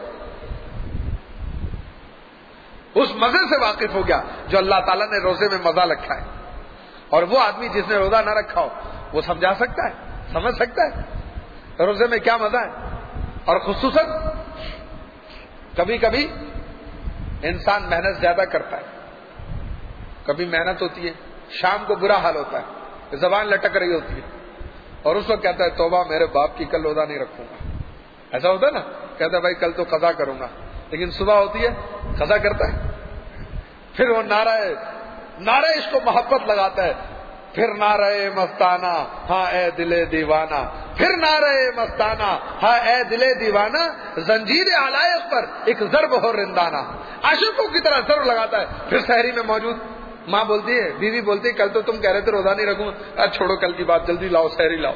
S1: اس مزے سے واقف ہو گیا جو اللہ تعالیٰ نے روزے میں مزہ رکھا ہے. اور وہ آدمی جس نے روزہ نہ رکھا ہو وہ سمجھا سکتا ہے, سمجھ سکتا ہے روزے میں کیا مزہ ہے. اور خصوصاً کبھی کبھی انسان محنت زیادہ کرتا ہے, کبھی محنت ہوتی ہے, شام کو برا حال ہوتا ہے, زبان لٹک رہی ہوتی ہے, اور اس وقت کہتا ہے توبہ میرے باپ کی, کل روزہ نہیں رکھوں گا. ایسا ہوتا ہے نا, کہتا ہے بھائی کل تو قضا کروں گا, لیکن صبح ہوتی ہے قضا کرتا ہے. پھر وہ نعرہ عشق و محبت لگاتا ہے, پھر نعرہ مستانہ ہاں اے دل دیوانہ, پھر نعرہ مستانہ ہاں اے دل دیوانہ, زنجیر علائق پر ایک ضرب ہو رندانہ. عاشقوں کی طرح ضرب لگاتا ہے. پھر سحری میں موجود ماں بولتی ہے, بیوی بولتی ہے کل تو تم کہہ رہے تھے روزہ نہیں رکھوں, چھوڑو کل کی بات, جلدی لاؤ سحری لاؤ.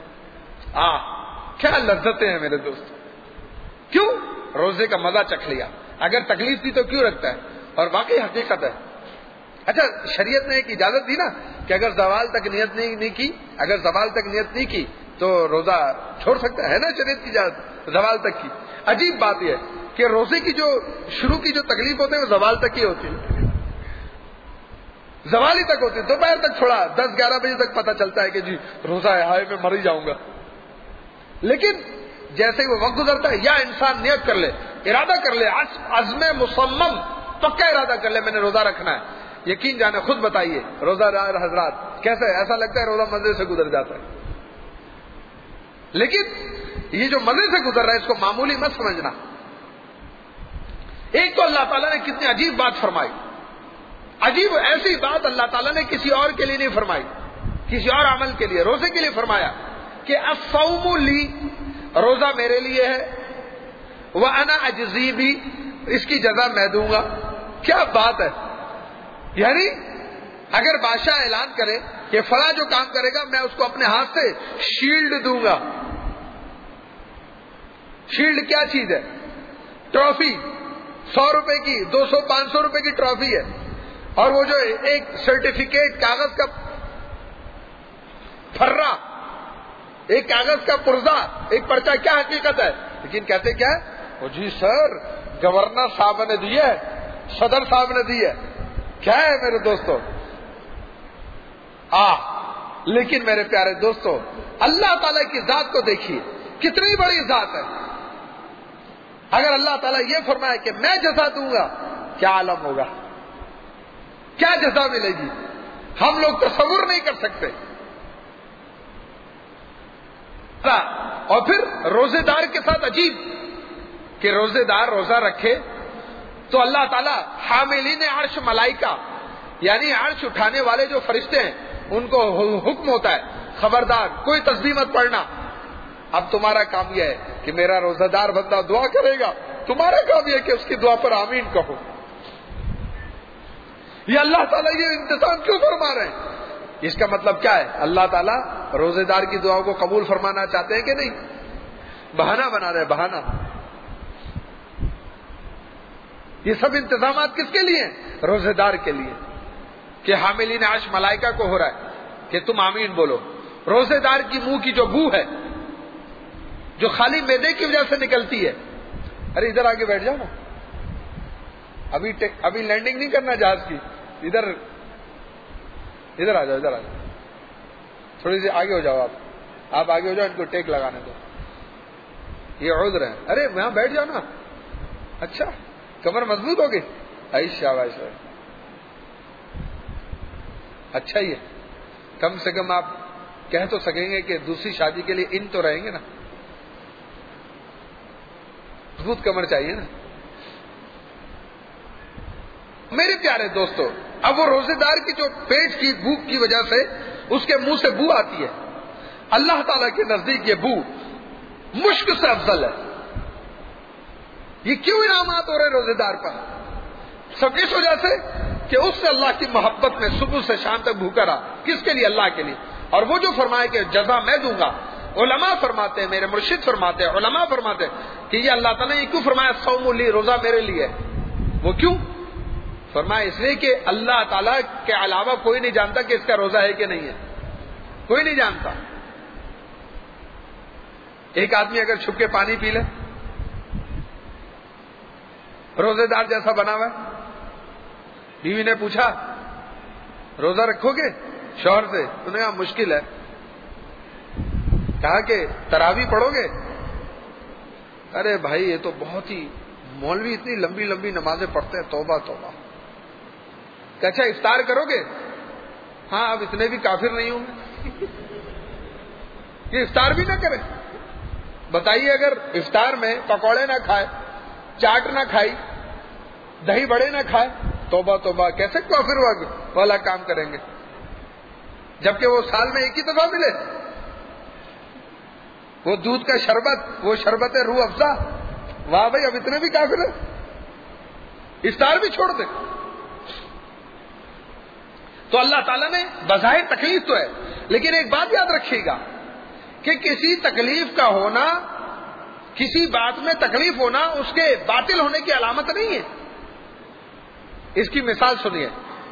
S1: کیا لذتیں ہیں میرے دوست. کیوں؟ روزے کا مزہ چکھ لیا. اگر تکلیف تھی تو کیوں رکھتا ہے؟ اور واقعی حقیقت ہے. اچھا شریعت نے ایک اجازت دی نا کہ اگر زوال تک نیت نہیں کی, اگر زوال تک نیت نہیں کی تو روزہ چھوڑ سکتا ہے نا, شریعت کی اجازت زوال تک کی. عجیب بات یہ ہے کہ روزے کی جو شروع کی جو تکلیف ہوتی ہے وہ زوال تک ہی ہوتی ہے, زوال ہی تک ہوتی ہے. دوپہر تک تھوڑا 10-11 بجے تک پتہ چلتا ہے کہ جی روزہ ہے, ہائے میں مر ہی جاؤں گا. لیکن جیسے ہی وہ وقت گزرتا ہے یا انسان نیت کر لے، ارادہ کر لے، عزم مصمم پکا ارادہ کر لے میں نے روزہ رکھنا ہے، یقین جانے خود بتائیے روزہ دار حضرات کیسے ایسا لگتا ہے روزہ مزے سے گزر جاتا ہے. لیکن یہ جو مزے سے گزر رہا ہے اس کو معمولی مت سمجھنا. ایک تو اللہ تعالیٰ نے کتنی عجیب بات فرمائی، عجیب ایسی بات اللہ تعالیٰ نے کسی اور کے لیے نہیں فرمائی، کسی اور عمل کے لیے، روزے کے لیے فرمایا کہ الصوم لی، روزہ میرے لیے ہے، وانا اجزی بھی، اس کی جزا میں دوں گا. کیا بات ہے! یعنی اگر بادشاہ اعلان کرے کہ فلاں جو کام کرے گا میں اس کو اپنے ہاتھ سے شیلڈ دوں گا. شیلڈ کیا چیز ہے؟ ٹرافی، 100 روپے کی، 200 500 روپے کی ٹرافی ہے. اور وہ جو ایک سرٹیفکیٹ کاغذ کا پھرا، ایک کاغذ کا پرزا، ایک پرچہ، کیا حقیقت ہے؟ لیکن کہتے کیا ہے؟ وہ جی سر گورنر صاحب نے دی ہے، صدر صاحب نے دی ہے. کیا ہے میرے دوستو؟ لیکن میرے پیارے دوستو اللہ تعالیٰ کی ذات کو دیکھیے کتنی بڑی ذات ہے. اگر اللہ تعالیٰ یہ فرمائے کہ میں جزا دوں گا، کیا عالم ہوگا، کیا جزا ملے گی، ہم لوگ تصور نہیں کر سکتے. اور پھر روزے دار کے ساتھ عجیب کہ روزے دار روزہ رکھے تو اللہ تعالیٰ حاملین عرش ملائکہ، یعنی عرش اٹھانے والے جو فرشتے ہیں ان کو حکم ہوتا ہے خبردار کوئی تسبیح مت پڑھنا. اب تمہارا کام یہ ہے کہ میرا روزہ دار بندہ دعا کرے گا، تمہارا کام یہ کہ اس کی دعا پر آمین کہو. یہ اللہ تعالیٰ یہ انتظام کیوں فرما رہے ہیں؟ اس کا مطلب کیا ہے؟ اللہ تعالیٰ روزے دار کی دعاؤں کو قبول فرمانا چاہتے ہیں کہ نہیں؟ بہانہ بنا رہے، بہانہ. یہ سب انتظامات کس کے لیے ہیں؟ روزے دار کے لیے، کہ حاملین عرش ملائکہ کو ہو رہا ہے کہ تم آمین بولو. روزے دار کی منہ کی جو بو ہے جو خالی معدے کی وجہ سے نکلتی ہے، ارے ادھر آگے بیٹھ جاؤ نا، ابھی لینڈنگ نہیں کرنا جہاز کی، ادھر آ جاؤ، ادھر آ جاؤ، تھوڑی سی آگے ہو جاؤ، آپ آگے ہو جاؤ، ان کو ٹیک لگانے دو، یہ عذر ہے. ارے وہاں بیٹھ جاؤ نا. اچھا کمر مضبوط ہوگی، شاباش. اچھا ہی ہے، کم سے کم آپ کہہ تو سکیں گے کہ دوسری شادی کے لیے ان تو رہیں گے نا. مضبوط کمر چاہیے نا. میرے پیارے دوستو اب وہ روزے دار کی جو پیٹ کی بھوک کی وجہ سے اس کے منہ سے بو آتی ہے، اللہ تعالیٰ کے نزدیک یہ بو مشک سے افضل ہے. یہ کیوں انعامات ہو رہے روزے دار پر؟ سب اس وجہ سے کہ اس سے اللہ کی محبت میں صبح سے شام تک بھوکا رہا. کس کے لیے؟ اللہ کے لیے. اور وہ جو فرمائے کہ جزا میں دوں گا، علماء فرماتے ہیں، میرے مرشد فرماتے ہیں، علماء فرماتے ہیں کہ یہ اللہ تعالیٰ نے یہ کیوں فرمایا صوم لی، روزہ میرے لیے؟ وہ کیوں فرمایا؟ اس لیے کہ اللہ تعالیٰ کے علاوہ کوئی نہیں جانتا کہ اس کا روزہ ہے کہ نہیں ہے، کوئی نہیں جانتا. ایک آدمی اگر چھپ کے پانی پی لے، روزے دار جیسا بنا ہوا ہے، بیوی نے پوچھا روزہ رکھو گے شوہر سے؟ انہوں نے کہا مشکل ہے. کہا کہ تراویح پڑھو گے؟ ارے بھائی یہ تو بہت ہی، مولوی اتنی لمبی لمبی نمازیں پڑھتے ہیں، توبہ توبہ. کہ اچھا افطار کرو گے؟ ہاں اب اتنے بھی کافر نہیں ہوں گے کہ افطار بھی نہ کرے. بتائیے اگر افطار میں پکوڑے نہ کھائے، چاٹ نہ کھائی، دہی بڑے نہ کھائے، توبہ توبہ، کیسے کافر والا کام کریں گے؟ جبکہ وہ سال میں ایک ہی دفعہ ملے. وہ دودھ کا شربت، وہ شربت روح افزا، واہ بھائی اب اتنے بھی کافر ہے، افطار بھی چھوڑ دے. تو اللہ تعالیٰ نے بظاہر تکلیف تو ہے، لیکن ایک بات یاد رکھیے گا کہ کسی تکلیف کا ہونا، کسی بات میں تکلیف ہونا اس کے باطل ہونے کی علامت نہیں ہے. اس کی مثال سنیے.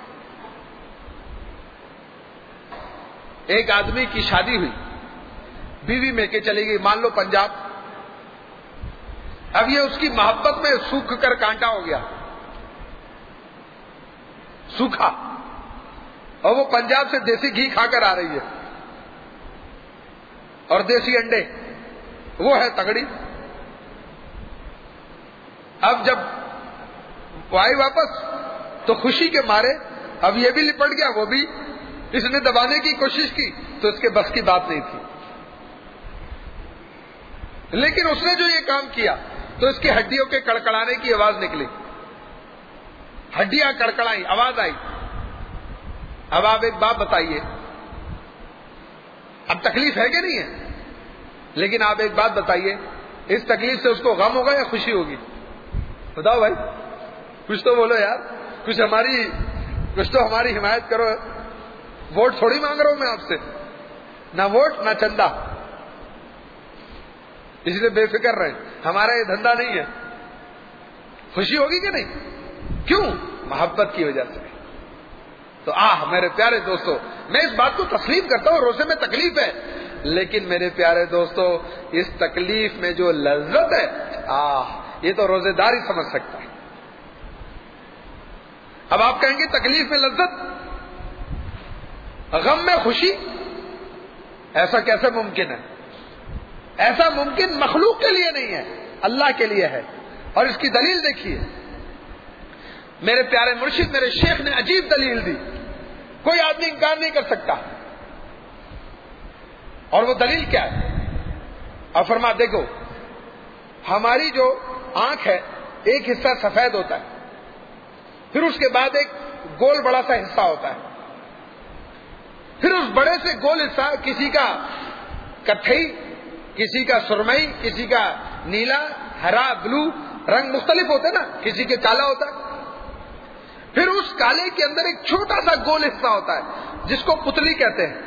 S1: ایک آدمی کی شادی ہوئی، بیوی میں کے چلی گئی، مان لو پنجاب. اب یہ اس کی محبت میں سوکھ کر کانٹا ہو گیا، سوکھا، اور وہ پنجاب سے دیسی گھی کھا کر آ رہی ہے اور دیسی انڈے. وہ ہے تگڑی. اب جب وہ آئی واپس تو خوشی کے مارے اب یہ بھی لپٹ گیا, وہ بھی اس نے دبانے کی کوشش کی تو اس کے بس کی بات نہیں تھی. لیکن اس نے جو یہ کام کیا تو اس کی ہڈیوں کے کڑکڑانے کی آواز نکلی, ہڈیاں کڑکڑائی, آواز آئی. اب آپ ایک بات بتائیے, اب تکلیف ہے کہ نہیں ہے؟ لیکن آپ ایک بات بتائیے, اس تکلیف سے اس کو غم ہوگا یا خوشی ہوگی؟ بتاؤ بھائی, کچھ تو بولو یار, کچھ تو ہماری حمایت کرو. ووٹ تھوڑی مانگ رہا ہوں میں آپ سے, نہ ووٹ نہ چندہ, اس لیے بے فکر رہیں, ہمارا یہ دھندا نہیں ہے. خوشی ہوگی کہ نہیں؟ کیوں؟ محبت کی وجہ سے. تو میرے پیارے دوستو, میں اس بات کو تسلیم کرتا ہوں, روزے میں تکلیف ہے, لیکن میرے پیارے دوستو اس تکلیف میں جو لذت ہے یہ تو روزے دار ہی سمجھ سکتا ہے. اب آپ کہیں گے تکلیف میں لذت, غم میں خوشی, ایسا کیسے ممکن ہے؟ ایسا ممکن مخلوق کے لیے نہیں ہے, اللہ کے لیے ہے. اور اس کی دلیل دیکھیے, میرے پیارے مرشد میرے شیخ نے عجیب دلیل دی, کوئی آدمی انکار نہیں کر سکتا. اور وہ دلیل کیا ہے؟ اور فرما دیکھو, ہماری جو آنکھ ہے ایک حصہ سفید ہوتا ہے, پھر اس کے بعد ایک گول بڑا سا حصہ ہوتا ہے, پھر اس بڑے سے گول حصہ کسی کا کتھئی, کسی کا سرمئی, کسی کا نیلا, ہرا, بلو, رنگ مختلف ہوتے نا, کسی کے کالا ہوتا ہے. پھر اس کالے کے اندر ایک چھوٹا سا گول حصہ ہوتا ہے جس کو پتلی کہتے ہیں.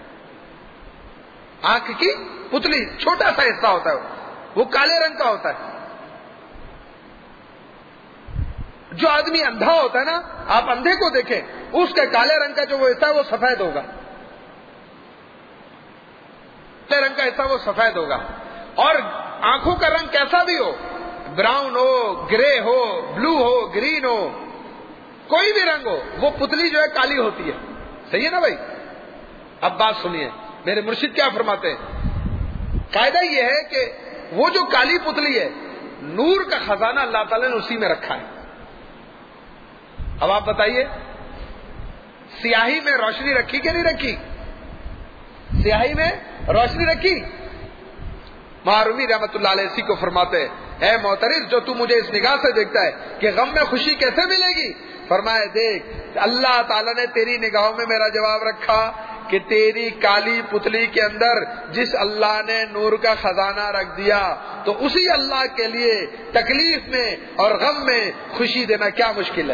S1: آنکھ کی پتلی چھوٹا سا حصہ ہوتا ہے, وہ کالے رنگ کا ہوتا ہے. جو آدمی اندھا ہوتا ہے نا, آپ اندھے کو دیکھیں, اس کے کالے رنگ کا جو وہ حصہ ہے وہ سفید ہوگا, کالے رنگ کا حصہ وہ سفید ہوگا. اور آنکھوں کا رنگ کیسا بھی ہو, براؤن ہو, گرے ہو, بلو ہو, گرین ہو, کوئی بھی رنگ ہو, وہ پتلی جو ہے کالی ہوتی ہے. صحیح ہے نا بھائی؟ اب بات سنیے, میرے مرشد کیا فرماتے ہیں؟ قاعدہ یہ ہے کہ وہ جو کالی پتلی ہے, نور کا خزانہ اللہ تعالیٰ نے اسی میں رکھا ہے. اب آپ بتائیے, سیاہی میں روشنی رکھی کہ نہیں رکھی؟ سیاہی میں روشنی رکھی. معرومی رحمت اللہ علیہ اسی کو فرماتے ہیں, اے معترض جو تو مجھے اس نگاہ سے دیکھتا ہے کہ غم میں خوشی کیسے ملے گی, فرمائے دیکھ اللہ تعالیٰ نے تیری نگاہوں میں میرا جواب رکھا کہ تیری کالی پتلی کے اندر جس اللہ نے نور کا خزانہ رکھ دیا, تو اسی اللہ کے لیے تکلیف میں اور غم میں خوشی دینا کیا مشکل ہے.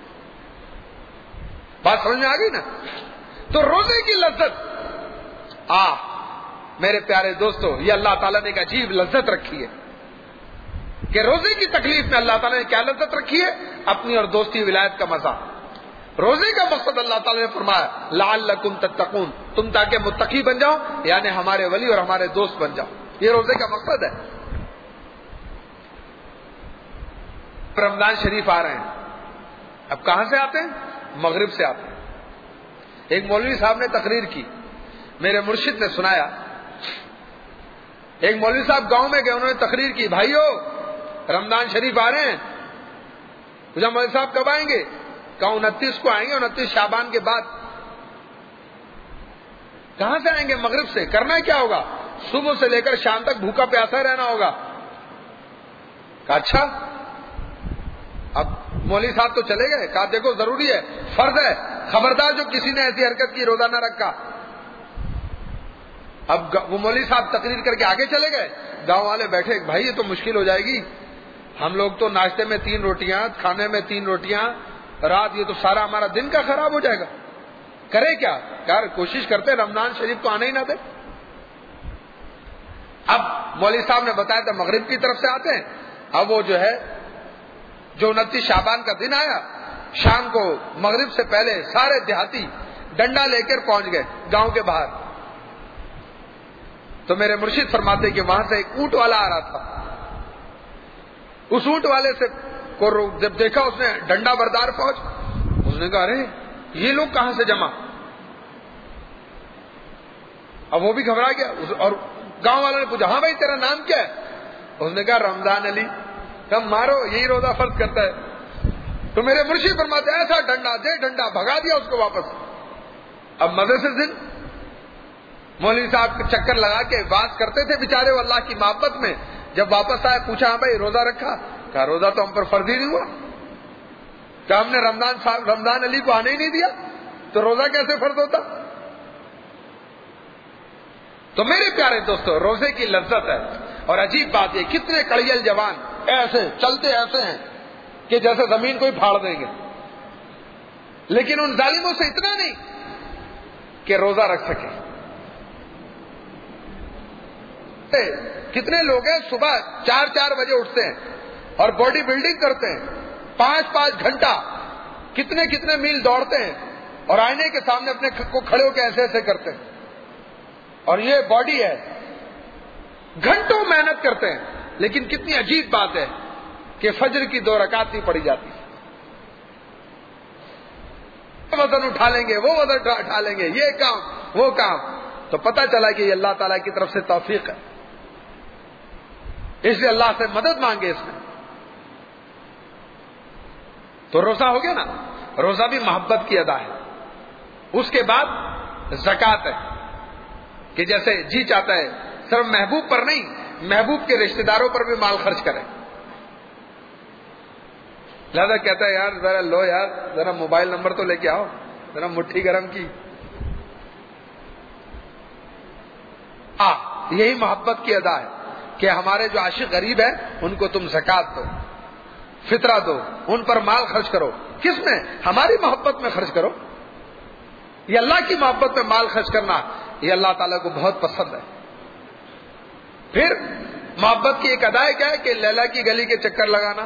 S1: بات سمجھ میں آ گئی نا؟ تو روزے کی لذت میرے پیارے دوستو, یہ اللہ تعالیٰ نے ایک عجیب لذت رکھی ہے کہ روزے کی تکلیف میں اللہ تعالیٰ نے کیا لذت رکھی ہے؟ اپنی اور دوستی ولایت کا مزہ. روزے کا مقصد اللہ تعالیٰ نے فرمایا لعلکم تتقون, تم تاکہ متقی بن جاؤ, یعنی ہمارے ولی اور ہمارے دوست بن جاؤ. یہ روزے کا مقصد ہے. رمضان شریف آ رہے ہیں, اب کہاں سے آتے ہیں؟ مغرب سے آتے ہیں. ایک مولوی صاحب نے تقریر کی, میرے مرشد نے سنایا. ایک مولوی صاحب گاؤں میں گئے, انہوں نے تقریر کی, بھائیو رمضان شریف آ رہے ہیں. پوچھا مولوی صاحب کب آئیں گے؟ کہا 29 کو آئیں گے, 29 شعبان کے بعد. کہاں سے آئیں گے؟ مغرب سے. کرنا کیا ہوگا؟ صبح سے لے کر شام تک بھوکا پیاسا رہنا ہوگا. کہا اچھا. اب مولوی صاحب تو چلے گئے. کہا دیکھو ضروری ہے, فرض ہے, خبردار جو کسی نے ایسی حرکت کی روزہ نہ رکھا. اب وہ مولوی صاحب تقریر کر کے آگے چلے گئے. گاؤں والے بیٹھے, بھائی یہ تو مشکل ہو جائے گی, ہم لوگ تو ناشتے میں 3 روٹیاں, کھانے میں 3 روٹیاں, رات, یہ تو سارا ہمارا دن کا خراب ہو جائے گا. کرے کیا؟ یار کوشش کرتے رمضان شریف کو آنے ہی نہ دے. اب مولوی صاحب نے بتایا تھا مغرب کی طرف سے آتے ہیں. اب وہ جو ہے جو 29 شعبان کا دن آیا, شام کو مغرب سے پہلے سارے دیہاتی ڈنڈا لے کر پہنچ گئے گاؤں کے باہر. تو میرے مرشد فرماتے کہ وہاں سے ایک اونٹ والا آ رہا تھا. اس اونٹ والے سے کو جب دیکھا اس نے ڈنڈا بردار فوج, اس نے کہا ارے یہ لوگ کہاں سے جمع. اب وہ بھی گھبرا گیا, اور گاؤں والوں نے پوچھا ہاں بھائی تیرا نام کیا ہے؟ اس نے کہا رمضان علی. کہا مارو یہی روزہ فرض کرتا ہے. تو میرے مرشد فرماتے ایسا ڈنڈا دے ڈنڈا بھگا دیا اس کو واپس. اب مزے سے دن مولوی صاحب چکر لگا کے بات کرتے تھے بیچارے وہ اللہ کی محبت میں. جب واپس آئے پوچھا ہاں بھائی روزہ رکھا؟ کہا روزہ تو ہم پر فرض ہی نہیں ہوا. کہا ہم نے رمضان علی کو آنے ہی نہیں دیا تو روزہ کیسے فرض ہوتا؟ تو میرے پیارے دوستو روزے کی لذت ہے. اور عجیب بات یہ کتنے کڑیل جوان ایسے چلتے ایسے ہیں کہ جیسے زمین کو ہی پھاڑ دیں گے, لیکن ان ظالموں سے اتنا نہیں کہ روزہ رکھ سکے. کتنے لوگ ہیں صبح 4 بجے اٹھتے ہیں اور باڈی بلڈنگ کرتے ہیں, 5 گھنٹہ کتنے میل دوڑتے ہیں اور آئینے کے سامنے اپنے کو کھڑے ہو کے ایسے ایسے کرتے ہیں, اور یہ باڈی ہے. گھنٹوں محنت کرتے ہیں, لیکن کتنی عجیب بات ہے کہ فجر کی 2 رکعت نہیں پڑی جاتی. وزن اٹھا لیں گے, وہ وزن اٹھا لیں گے, یہ کام وہ کام. تو پتہ چلا کہ یہ اللہ تعالیٰ کی طرف سے توفیق ہے, اس لیے اللہ سے مدد مانگے اس میں. تو روزہ ہو گیا نا, روزہ بھی محبت کی ادا ہے. اس کے بعد زکوٰۃ ہے کہ جیسے جی چاہتا ہے صرف محبوب پر نہیں, محبوب کے رشتہ داروں پر بھی مال خرچ کرے. لہذا کہتا ہے یار ذرا لو یار ذرا موبائل نمبر تو لے کے آؤ, ذرا مٹھی گرم کی. یہی محبت کی ادا ہے کہ ہمارے جو عاشق غریب ہیں ان کو تم زکوٰۃ دو, فطرہ دو, ان پر مال خرچ کرو. کس میں؟ ہماری محبت میں خرچ کرو. یہ اللہ کی محبت میں مال خرچ کرنا یہ اللہ تعالیٰ کو بہت پسند ہے. پھر محبت کی ایک ادا کیا ہے کہ لیلا کی گلی کے چکر لگانا.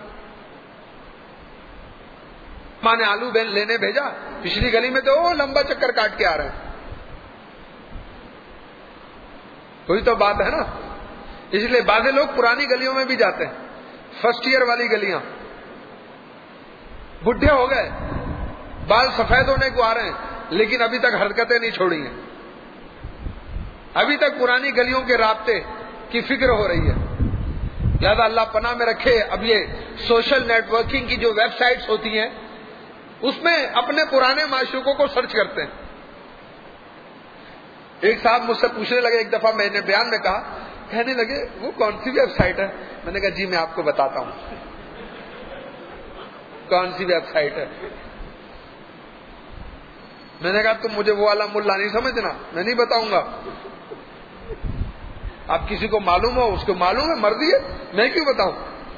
S1: ماں نے آلو لینے بھیجا, پچھلی گلی میں تو وہ لمبا چکر کاٹ کے آ رہے ہیں. کوئی تو بات ہے نا. اس لیے بعض لوگ پرانی گلیوں میں بھی جاتے ہیں, فرسٹ ایئر والی گلیاں. بڈھے ہو گئے, بال سفید ہونے کو آ رہے ہیں, لیکن ابھی تک حرکتیں نہیں چھوڑی ہیں. ابھی تک پرانی گلیوں کے رابطے کی فکر ہو رہی ہے. لہذا اللہ پناہ میں رکھے. اب یہ سوشل نیٹ ورکنگ کی جو ویب سائٹس ہوتی ہیں اس میں اپنے پرانے معشوقوں کو سرچ کرتے ہیں. ایک صاحب مجھ سے پوچھنے لگے, ایک دفعہ میں نے بیان میں کہا, کہنے لگے وہ کون سی ویب سائٹ ہے؟ میں نے کہا جی میں آپ کو بتاتا ہوں کون سی ویب سائٹ ہے. میں نے کہا تم مجھے وہ والا ملا نہیں سمجھنا, میں نہیں بتاؤں گا. آپ کسی کو معلوم ہو اس کو معلوم ہے, مرضی ہے, میں کیوں بتاؤں.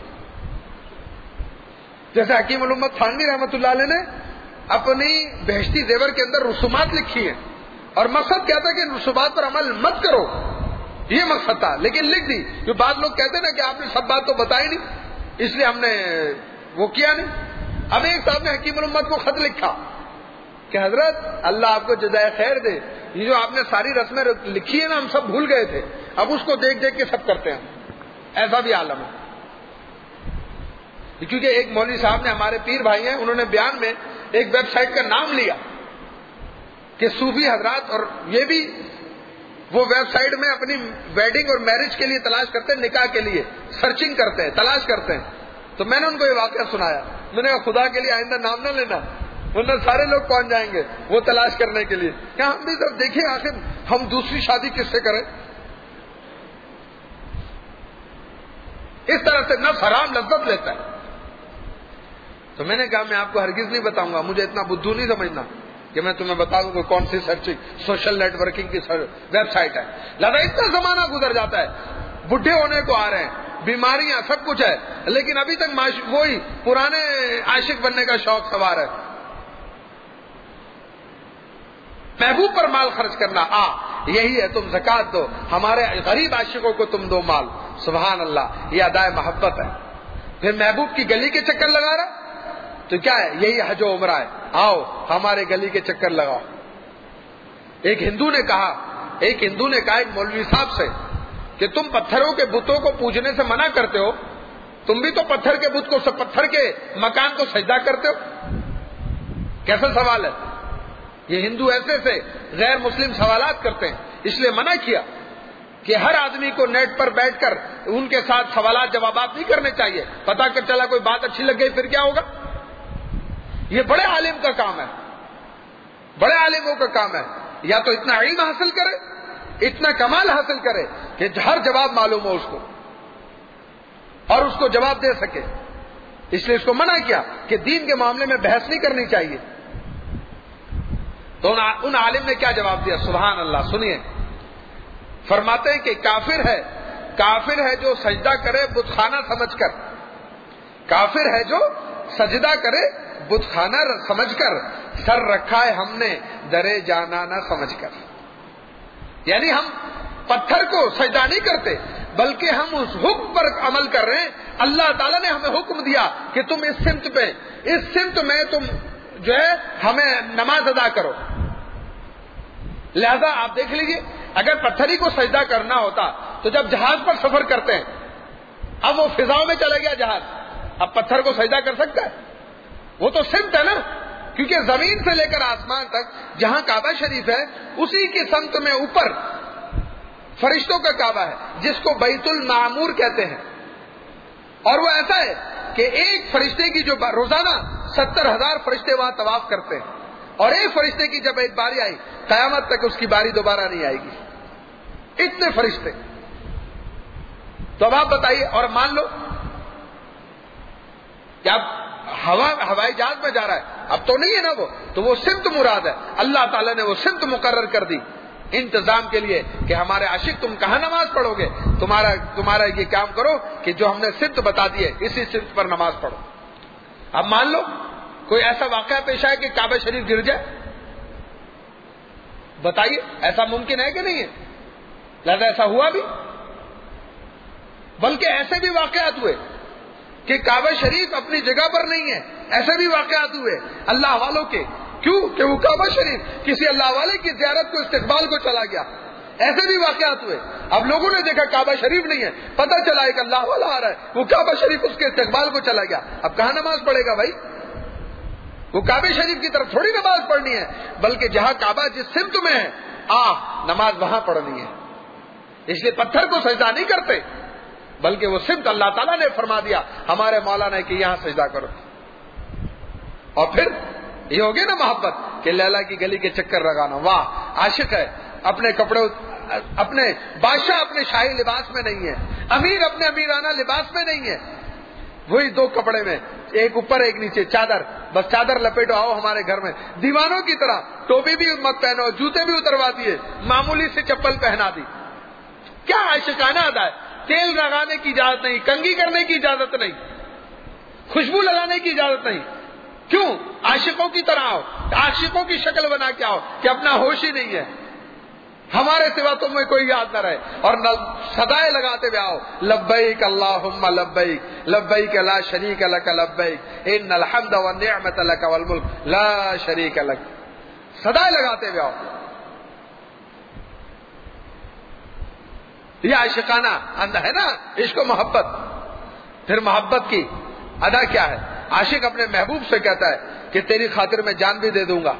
S1: جیسے حکیم علومت تھانوی رحمۃ اللہ علیہ نے اپنی بہشتی زیور کے اندر رسومات لکھی ہیں, اور مقصد کیا تھا کہ ان رسومات پر عمل مت کرو, یہ مقصد تھا, لیکن لکھ دی. جو بعض لوگ کہتے ہیں نا کہ آپ نے سب بات تو بتائی نہیں, اس لیے ہم نے وہ کیا نہیں. اب ایک صاحب نے حکیم الامت کو خط لکھا کہ حضرت اللہ آپ کو جزائے خیر دے, یہ جو آپ نے ساری رسمیں لکھی ہے نا ہم سب بھول گئے تھے, اب اس کو دیکھ دیکھ کے سب کرتے ہیں. ایسا بھی عالم ہے. کیونکہ ایک مولوی صاحب نے, ہمارے پیر بھائی ہیں, انہوں نے بیان میں ایک ویب سائٹ کا نام لیا کہ صوفی حضرات, اور یہ بھی وہ ویب سائٹ میں اپنی ویڈنگ اور میرج کے لیے تلاش کرتے ہیں, نکاح کے لیے سرچنگ کرتے ہیں, تلاش کرتے ہیں. تو میں نے ان کو یہ واقعہ سنایا. میں نے کہا خدا کے لیے آئندہ نام نہ لینا, ورنہ سارے لوگ پہنچ جائیں گے وہ تلاش کرنے کے لیے. کیا ہم بھی سب دیکھیں آخر ہم دوسری شادی کس سے کریں. اس طرح سے نفس حرام لذت لیتا ہے. تو میں نے کہا میں آپ کو ہرگز نہیں بتاؤں گا, مجھے اتنا بدھو نہیں سمجھنا کہ میں تمہیں بتا دوں کہ کون سی سرچنگ سوشل نیٹ ورکنگ کی ویب سائٹ ہے. لہذا اتنا زمانہ گزر جاتا ہے, بڈھے ہونے کو آ رہے ہیں, بیماریاں سب کچھ ہے, لیکن ابھی تک وہی پرانے عاشق بننے کا شوق سوار ہے. محبوب پر مال خرچ کرنا, یہی ہے تم زکوٰۃ دو, ہمارے غریب عاشقوں کو تم دو مال. سبحان اللہ, یہ ادائے محبت ہے. پھر محبوب کی گلی کے چکر لگا رہا تو کیا ہے, یہی حج و عمرہ ہے. آؤ ہمارے گلی کے چکر لگاؤ. ایک ہندو نے کہا ایک مولوی صاحب سے کہ تم پتھروں کے بتوں کو پوجنے سے منع کرتے ہو, تم بھی تو پتھر کے بت کو, پتھر کے مکان کو سجدہ کرتے ہو. کیسا سوال ہے یہ. ہندو ایسے سے غیر مسلم سوالات کرتے ہیں, اس لیے منع کیا. کہ ہر آدمی کو نیٹ پر بیٹھ کر ان کے ساتھ سوالات جوابات نہیں کرنے چاہیے. پتا کر چلا کوئی بات اچھی لگ گئی پھر کیا ہوگا؟ یہ بڑے عالم کا کام ہے, بڑے عالموں کا کام ہے. یا تو اتنا علم حاصل کرے, اتنا کمال حاصل کرے کہ ہر جواب معلوم ہو اس کو اور اس کو جواب دے سکے. اس لیے اس کو منع کیا کہ دین کے معاملے میں بحث نہیں کرنی چاہیے. تو ان عالم نے کیا جواب دیا؟ سبحان اللہ. سنیے, فرماتے ہیں کہ کافر ہے جو سجدہ کرے بت خانہ سمجھ کر, کافر ہے جو سجدہ کرے بت خانہ سمجھ کر, سر رکھا ہے ہم نے درے جانا نہ سمجھ کر. یعنی ہم پتھر کو سجدہ نہیں کرتے بلکہ ہم اس حکم پر عمل کر رہے ہیں. اللہ تعالیٰ نے ہمیں حکم دیا کہ تم اس سمت میں تم جو ہے ہمیں نماز ادا کرو. لہذا آپ دیکھ لیجیے, اگر پتھر ہی کو سجدہ کرنا ہوتا تو جب جہاز پر سفر کرتے ہیں, اب وہ فضاؤں میں چلا گیا جہاز, اب پتھر کو سجدہ کر سکتا ہے؟ وہ تو سمت ہے نا, کیونکہ زمین سے لے کر آسمان تک جہاں کعبہ شریف ہے اسی کی سمت میں اوپر فرشتوں کا کعبہ ہے جس کو بیت المعمور کہتے ہیں. اور وہ ایسا ہے کہ ایک فرشتے کی جو روزانہ 70,000 فرشتے وہاں طواف کرتے ہیں, اور ایک فرشتے کی جب ایک باری آئی قیامت تک اس کی باری دوبارہ نہیں آئے گی. اتنے فرشتے. تو اب آپ بتائیے, اور مان لو کہ اب ہوائی جہاز میں جا رہا ہے, اب تو نہیں ہے نا وہ, تو وہ سمت مراد ہے. اللہ تعالیٰ نے وہ سمت مقرر کر دی انتظام کے لیے کہ ہمارے عاشق تم کہاں نماز پڑھو گے, تمہارا یہ کام کرو کہ جو ہم نے سمت بتا دی ہے اسی سمت پر نماز پڑھو. اب مان لو کوئی ایسا واقعہ پیش آئے کہ کعبہ شریف گر جائے, بتائیے ایسا ممکن ہے کہ نہیں ہے؟ لہذا ایسا ہوا بھی, بلکہ ایسے بھی واقعات ہوئے کہ کعبہ شریف اپنی جگہ پر نہیں ہے. ایسے بھی واقعات ہوئے اللہ والوں کے, کیوں کہ وہ کعبہ شریف کسی اللہ والے کی زیارت کو استقبال کو چلا گیا. ایسے بھی واقعات ہوئے. اب لوگوں نے دیکھا کعبہ شریف نہیں ہے, پتہ چلا ایک اللہ والا آ رہا ہے, وہ کعبہ شریف اس کے استقبال کو چلا گیا. اب کہاں نماز پڑھے گا بھائی؟ وہ کعبہ شریف کی طرف تھوڑی نماز پڑھنی ہے, بلکہ جہاں کعبہ جس سمت میں ہے نماز وہاں پڑھنی ہے. اس لیے پتھر کو سجدہ نہیں کرتے بلکہ وہ سمت اللہ تعالیٰ نے فرما دیا ہمارے مولانا کہ یہاں سجدہ کرو. اور پھر یہ ہو گیا نا محبت کہ لیلا کی گلی کے چکر لگانا. واہ, عاشق ہے, اپنے کپڑے اپنے بادشاہ اپنے شاہی لباس میں نہیں ہے, امیر اپنے امیرانہ لباس میں نہیں ہے, وہی دو کپڑے میں, ایک اوپر ایک نیچے, چادر, بس چادر لپیٹو آؤ ہمارے گھر میں. دیوانوں کی طرح ٹوپی بھی مت پہنو, جوتے بھی اتروا دیے, معمولی سے چپل پہنا دی. کیا عاشقانہ ادا ہے. تیل لگانے کی اجازت نہیں, کنگھی کرنے کی اجازت نہیں, خوشبو لگانے کی اجازت نہیں. کیوں؟ عاشقوں کی طرح آؤ, عاشقوں کی شکل بنا کے آؤ کہ اپنا ہوش ہی نہیں ہے, ہمارے سوا تمہیں کوئی یاد نہ رہے, اور صدائے لگاتے ہوئے آؤ لبیک اللہم لبیک لبیک لا شریک لک لبیک ان الحمد والنعمت لک والملک لا شریک لک. صدائے لگاتے ہوئے آؤ. یہ عاشقانہ ہے نا, عشق و محبت. پھر محبت کی ادا کیا ہے؟ عاشق اپنے محبوب سے کہتا ہے کہ تیری خاطر میں جان بھی دے دوں گا,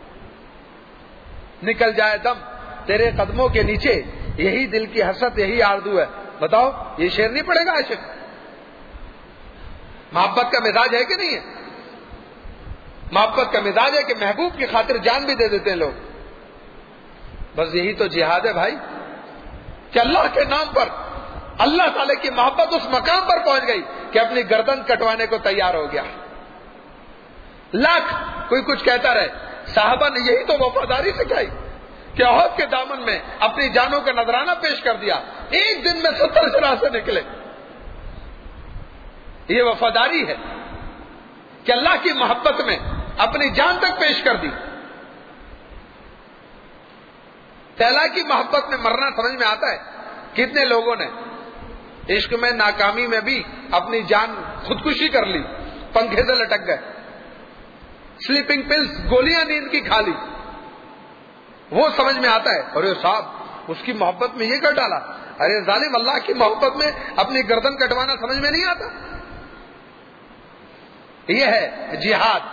S1: نکل جائے دم تیرے قدموں کے نیچے, یہی دل کی حسرت یہی آرزو ہے. بتاؤ یہ شعر نہیں پڑے گا عاشق؟ محبت کا مزاج ہے کہ نہیں ہے؟ محبت کا مزاج ہے کہ محبوب کی خاطر جان بھی دے دیتے ہیں لوگ. بس یہی تو جہاد ہے بھائی, کہ اللہ کے نام پر اللہ تعالی کی محبت اس مقام پر پہنچ گئی کہ اپنی گردن کٹوانے کو تیار ہو گیا. لاکھ کوئی کچھ کہتا رہے, صحابہ نے یہی تو وفاداری سکھائی کہ احد کے دامن میں اپنی جانوں کا نذرانہ پیش کر دیا, ایک دن میں 70 شراح سے نکلے. یہ وفاداری ہے کہ اللہ کی محبت میں اپنی جان تک پیش کر دی. اللہ کی محبت میں مرنا سمجھ میں آتا ہے. کتنے لوگوں نے عشق میں ناکامی میں بھی اپنی جان خودکشی کر لی, پنکھے سے لٹک گئے, سلیپنگ پلز گولیاں نیند کی کھا لی. وہ سمجھ میں آتا ہے, اور صاحب اس کی محبت میں یہ کر ڈالا. ارے ظالم, اللہ کی محبت میں اپنی گردن کٹوانا سمجھ میں نہیں آتا. یہ ہے جہاد.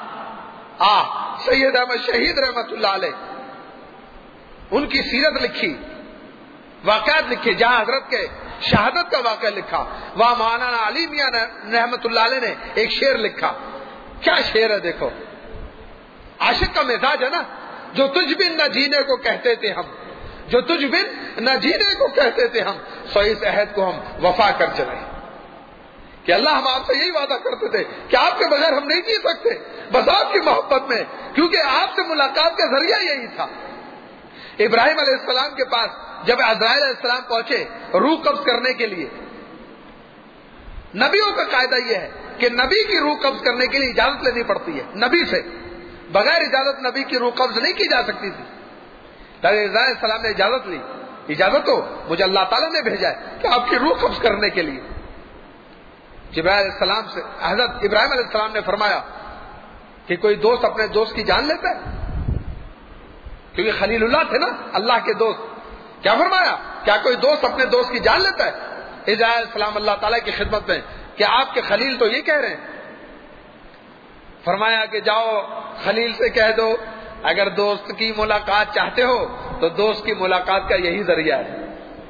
S1: سید احمد شہید رحمت اللہ علیہ, ان کی سیرت لکھی واقعات لکھے جہاں حضرت کے شہادت کا واقعہ لکھا، وہاں مولانا علی میاں رحمت اللہ علیہ نے ایک شعر لکھا. کیا شعر ہے دیکھو، عاشق کا مزاج ہے نا. جو تجھ بن نہ جینے کو کہتے تھے ہم، جو تجھ بن نہ جینے کو کہتے تھے ہم، سو اس عہد کو ہم وفا کر چلے. کہ اللہ ہم آپ سے یہی وعدہ کرتے تھے کہ آپ کے بغیر ہم نہیں جی سکتے، بس آپ کی محبت میں، کیونکہ آپ سے ملاقات کا ذریعہ یہی تھا. ابراہیم علیہ السلام کے پاس جب عزرائیل علیہ السلام پہنچے روح قبض کرنے کے لیے، نبیوں کا قاعدہ یہ ہے کہ نبی کی روح قبض کرنے کے لیے اجازت لینی پڑتی ہے. نبی سے بغیر اجازت نبی کی روح قبض نہیں کی جا سکتی تھی. عزرائیل علیہ السلام نے اجازت لی. اجازت تو مجھے اللہ تعالیٰ نے بھیجا ہے کہ آپ کی روح قبض کرنے کے لیے. جبرائیل علیہ السلام سے حضرت ابراہیم علیہ السلام نے فرمایا کہ کوئی دوست اپنے دوست کی جان لیتا ہے، کیونکہ خلیل اللہ تھے نا، اللہ کے دوست. کیا فرمایا؟ کیا کوئی دوست اپنے دوست کی جان لیتا ہے؟ ابراہیم علیہ السلام اللہ تعالیٰ کی خدمت میں کہ آپ کے خلیل تو یہ کہہ رہے ہیں. فرمایا کہ جاؤ خلیل سے کہہ دو اگر دوست کی ملاقات چاہتے ہو تو دوست کی ملاقات کا یہی ذریعہ ہے.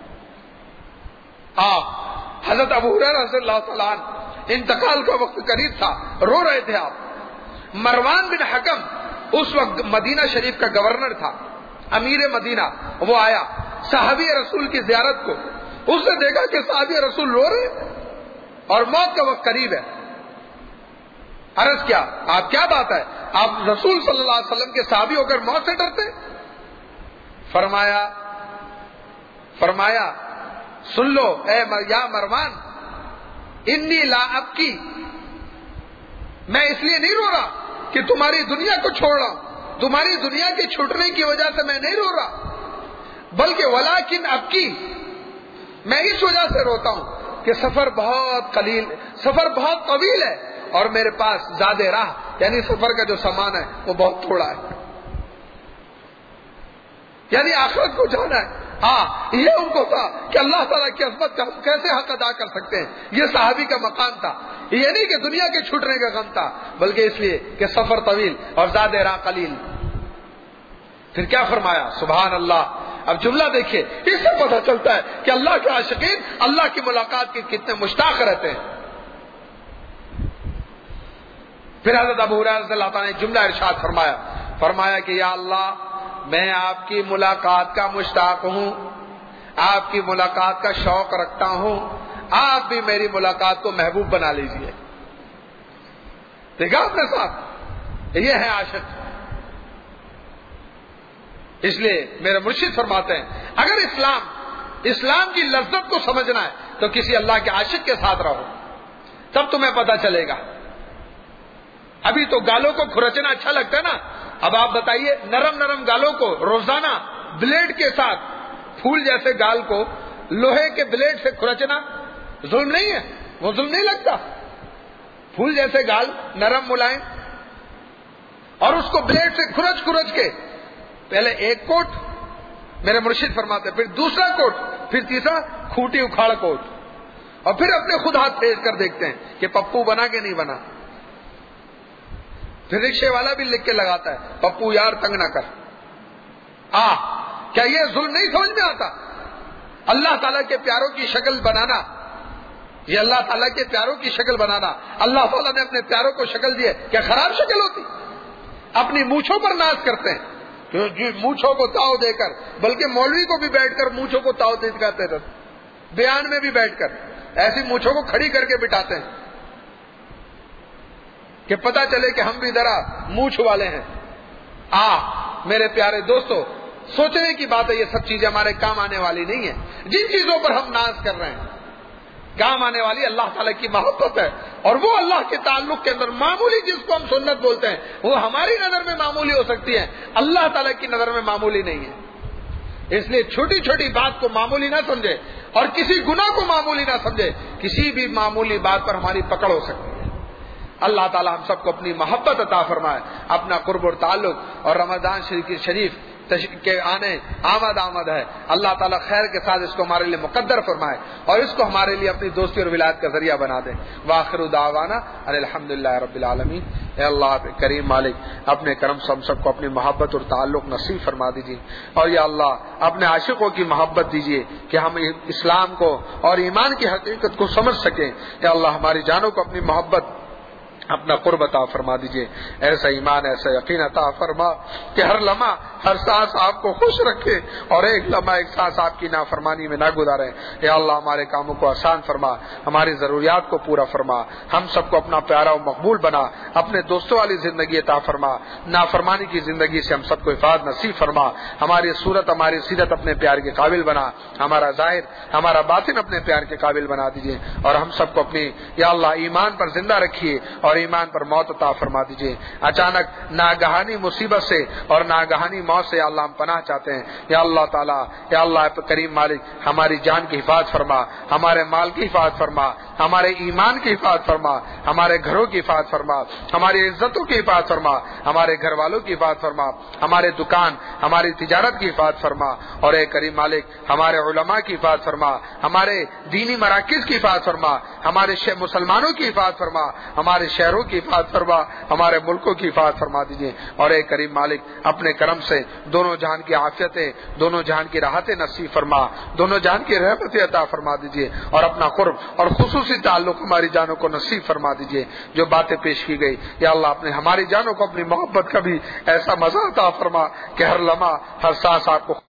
S1: حضرت ابو ہریرہ رضی اللہ تعالیٰ عنہ انتقال کا وقت قریب تھا، رو رہے تھے آپ. مروان بن حکم اس وقت مدینہ شریف کا گورنر تھا، امیر مدینہ. وہ آیا صحابی رسول کی زیارت کو. اس نے دیکھا کہ صحابی رسول رو رہے اور موت کا وقت قریب ہے. عرض کیا آپ کیا بات ہے، آپ رسول صلی اللہ علیہ وسلم کے صحابی ہو کر موت سے ڈرتے؟ فرمایا سن لو اے یا مروان، انی لا ابکی، میں اس لیے نہیں رو رہا کہ تمہاری دنیا کو چھوڑ رہا ہوں، تمہاری دنیا کے چھوٹنے کی وجہ سے میں نہیں رو رہا، بلکہ ولیکن ابکی، میں اس وجہ سے روتا ہوں کہ سفر بہت طویل ہے اور میرے پاس زیادہ راہ، یعنی سفر کا جو سامان ہے وہ بہت تھوڑا ہے، یعنی آخرت کو جانا ہے. یہ ان کو تھا کہ اللہ تعالیٰ کی عظمت کا ہم کیسے حق ادا کر سکتے ہیں. یہ صحابی کا مقام تھا. یہ نہیں کہ دنیا کے چھوٹنے کا غم تھا، بلکہ اس لیے کہ سفر طویل اور زیادہ راہ قلیل. پھر کیا فرمایا؟ سبحان اللہ. اب جملہ دیکھیے، اس سے پتہ چلتا ہے کہ اللہ کے عاشقین اللہ کی ملاقات کے کتنے مشتاق رہتے ہیں. پھر حضرت ابو ہریرہ رضی اللہ تعالیٰ نے جملہ ارشاد فرمایا کہ یا اللہ، میں آپ کی ملاقات کا مشتاق ہوں، آپ کی ملاقات کا شوق رکھتا ہوں، آپ بھی میری ملاقات کو محبوب بنا لیجئے. دیکھا اپنے ساتھ، یہ ہے عاشق. اس لیے میرے مرشد فرماتے ہیں اگر اسلام کی لذت کو سمجھنا ہے تو کسی اللہ کے عاشق کے ساتھ رہو، تب تمہیں پتہ چلے گا. ابھی تو گالوں کو کھرچنا اچھا لگتا ہے نا. اب آپ بتائیے نرم گالوں کو روزانہ بلیڈ کے ساتھ، پھول جیسے گال کو لوہے کے بلیڈ سے کھرچنا ظلم نہیں ہے؟ وہ ظلم نہیں لگتا؟ پھول جیسے گال نرم ملائم، اور اس کو بلیڈ سے کھرچ کے پہلے ایک کوٹ میرے مرشد فرماتے، پھر دوسرا کوٹ، پھر تیسرا کھوٹی اکھاڑ کوٹ، اور پھر اپنے خود ہاتھ پھیر کر دیکھتے ہیں کہ پپو بنا کہ نہیں بنا. پھر رکشے والا بھی لکھ کے لگاتا ہے پپو یار تنگ نہ کر. کیا یہ ظلم نہیں سمجھ میں آتا؟ اللہ تعالیٰ کے پیاروں کی شکل بنانا، یہ اللہ تعالیٰ کے پیاروں کی شکل بنانا، اللہ تعالیٰ نے اپنے پیاروں کو شکل دی ہے. کیا خراب شکل ہوتی؟ اپنی مونچھوں پر ناز کرتے ہیں، مونچھوں کو تاؤ دے کر، بلکہ مولوی کو بھی بیٹھ کر مونچھوں کو تاؤ دکھاتے تھے، بیان میں بھی بیٹھ کر ایسی مونچھوں کو کھڑی کر کے بٹھاتے ہیں کہ پتہ چلے کہ ہم بھی ذرا مونچھ والے ہیں. میرے پیارے دوستو، سوچنے کی بات ہے، یہ سب چیزیں ہمارے کام آنے والی نہیں ہیں. جن چیزوں پر ہم ناز کر رہے ہیں کام آنے والی اللہ تعالیٰ کی محبت ہے، اور وہ اللہ کے تعلق کے اندر معمولی جس کو ہم سنت بولتے ہیں وہ ہماری نظر میں معمولی ہو سکتی ہے، اللہ تعالیٰ کی نظر میں معمولی نہیں ہے. اس لیے چھوٹی چھوٹی بات کو معمولی نہ سمجھے اور کسی گناہ کو معمولی نہ سمجھے. کسی بھی معمولی بات پر ہماری پکڑ ہو سکتی ہے. اللہ تعالیٰ ہم سب کو اپنی محبت عطا فرمائے، اپنا قرب اور تعلق اور رمضان شریف کے آنے آمد ہے، اللہ تعالیٰ خیر کے ساتھ اس کو ہمارے لیے مقدر فرمائے اور اس کو ہمارے لیے اپنی دوستی اور ولایت کا ذریعہ بنا دے۔ وآخر دعوانا الحمدللہ رب العالمین۔ اے اللہ کریم مالک، اپنے کرم سے ہم سب کو اپنی محبت اور تعلق نصیب فرما دیجیے، اور یا اللہ اپنے عاشقوں کی محبت دیجیے کہ ہم اسلام کو اور ایمان کی حقیقت کو سمجھ سکیں۔ یا اللہ ہماری جانوں کو اپنی محبت، اپنا قرب عطا فرما دیجئے، ایسا ایمان ایسا یقین عطا فرما کہ ہر لمحہ ہر سانس آپ کو خوش رکھے اور ایک لمحہ ایک سانس آپ کی نافرمانی میں نہ گزارے۔ یا اللہ ہمارے کاموں کو آسان فرما، ہماری ضروریات کو پورا فرما، ہم سب کو اپنا پیارا و مقبول بنا، اپنے دوستوں والی زندگی عطا فرما، نافرمانی کی زندگی سے ہم سب کو حفاظت نصیب فرما، ہماری صورت ہماری سیرت اپنے پیار کے قابل بنا، ہمارا ظاہر ہمارا باطن اپنے پیار کے قابل بنا دیجئے، اور ہم سب کو اپنی یا اللہ ایمان پر زندہ رکھیے اور ایمان پر موت عطا فرما دیجئے۔ اچانک ناگہانی مصیبت سے اور ناگہانی موت سے یا اللہ ہم پناہ چاہتے ہیں۔ یا اللہ تعالیٰ، یا اللہ کریم مالک، ہماری جان کی حفاظت فرما، ہمارے مال کی حفاظت فرما، ہمارے ایمان کی حفاظت فرما، ہمارے گھروں کی حفاظت فرما، ہماری عزتوں کی حفاظت فرما، ہمارے گھر والوں کی حفاظت فرما، ہمارے دکان ہماری تجارت کی حفاظت فرما، اور اے کریم مالک ہمارے علماء کی حفاظت فرما، ہمارے دینی مراکز کی حفاظت فرما، ہمارے مسلمانوں کی حفاظت فرما، ہمارے شہروں کی حفاظت فرما، ہمارے ملکوں کی حفاظت فرما دیجیے، اور اے کریم مالک اپنے کرم سے دونوں جہان کی عافیتیں، دونوں جہان کی راحتیں نصیب فرما، دونوں جہان کی رحمتیں عطا فرما دیجیے، اور اپنا قرب اور خصوصی تعلق ہماری جانوں کو نصیب فرما دیجیے۔ جو باتیں پیش کی گئی یا اللہ اپنے ہماری جانوں کو اپنی محبت کا بھی ایسا مزہ عطا فرما کہ ہر لمحہ ہر سانس آپ کو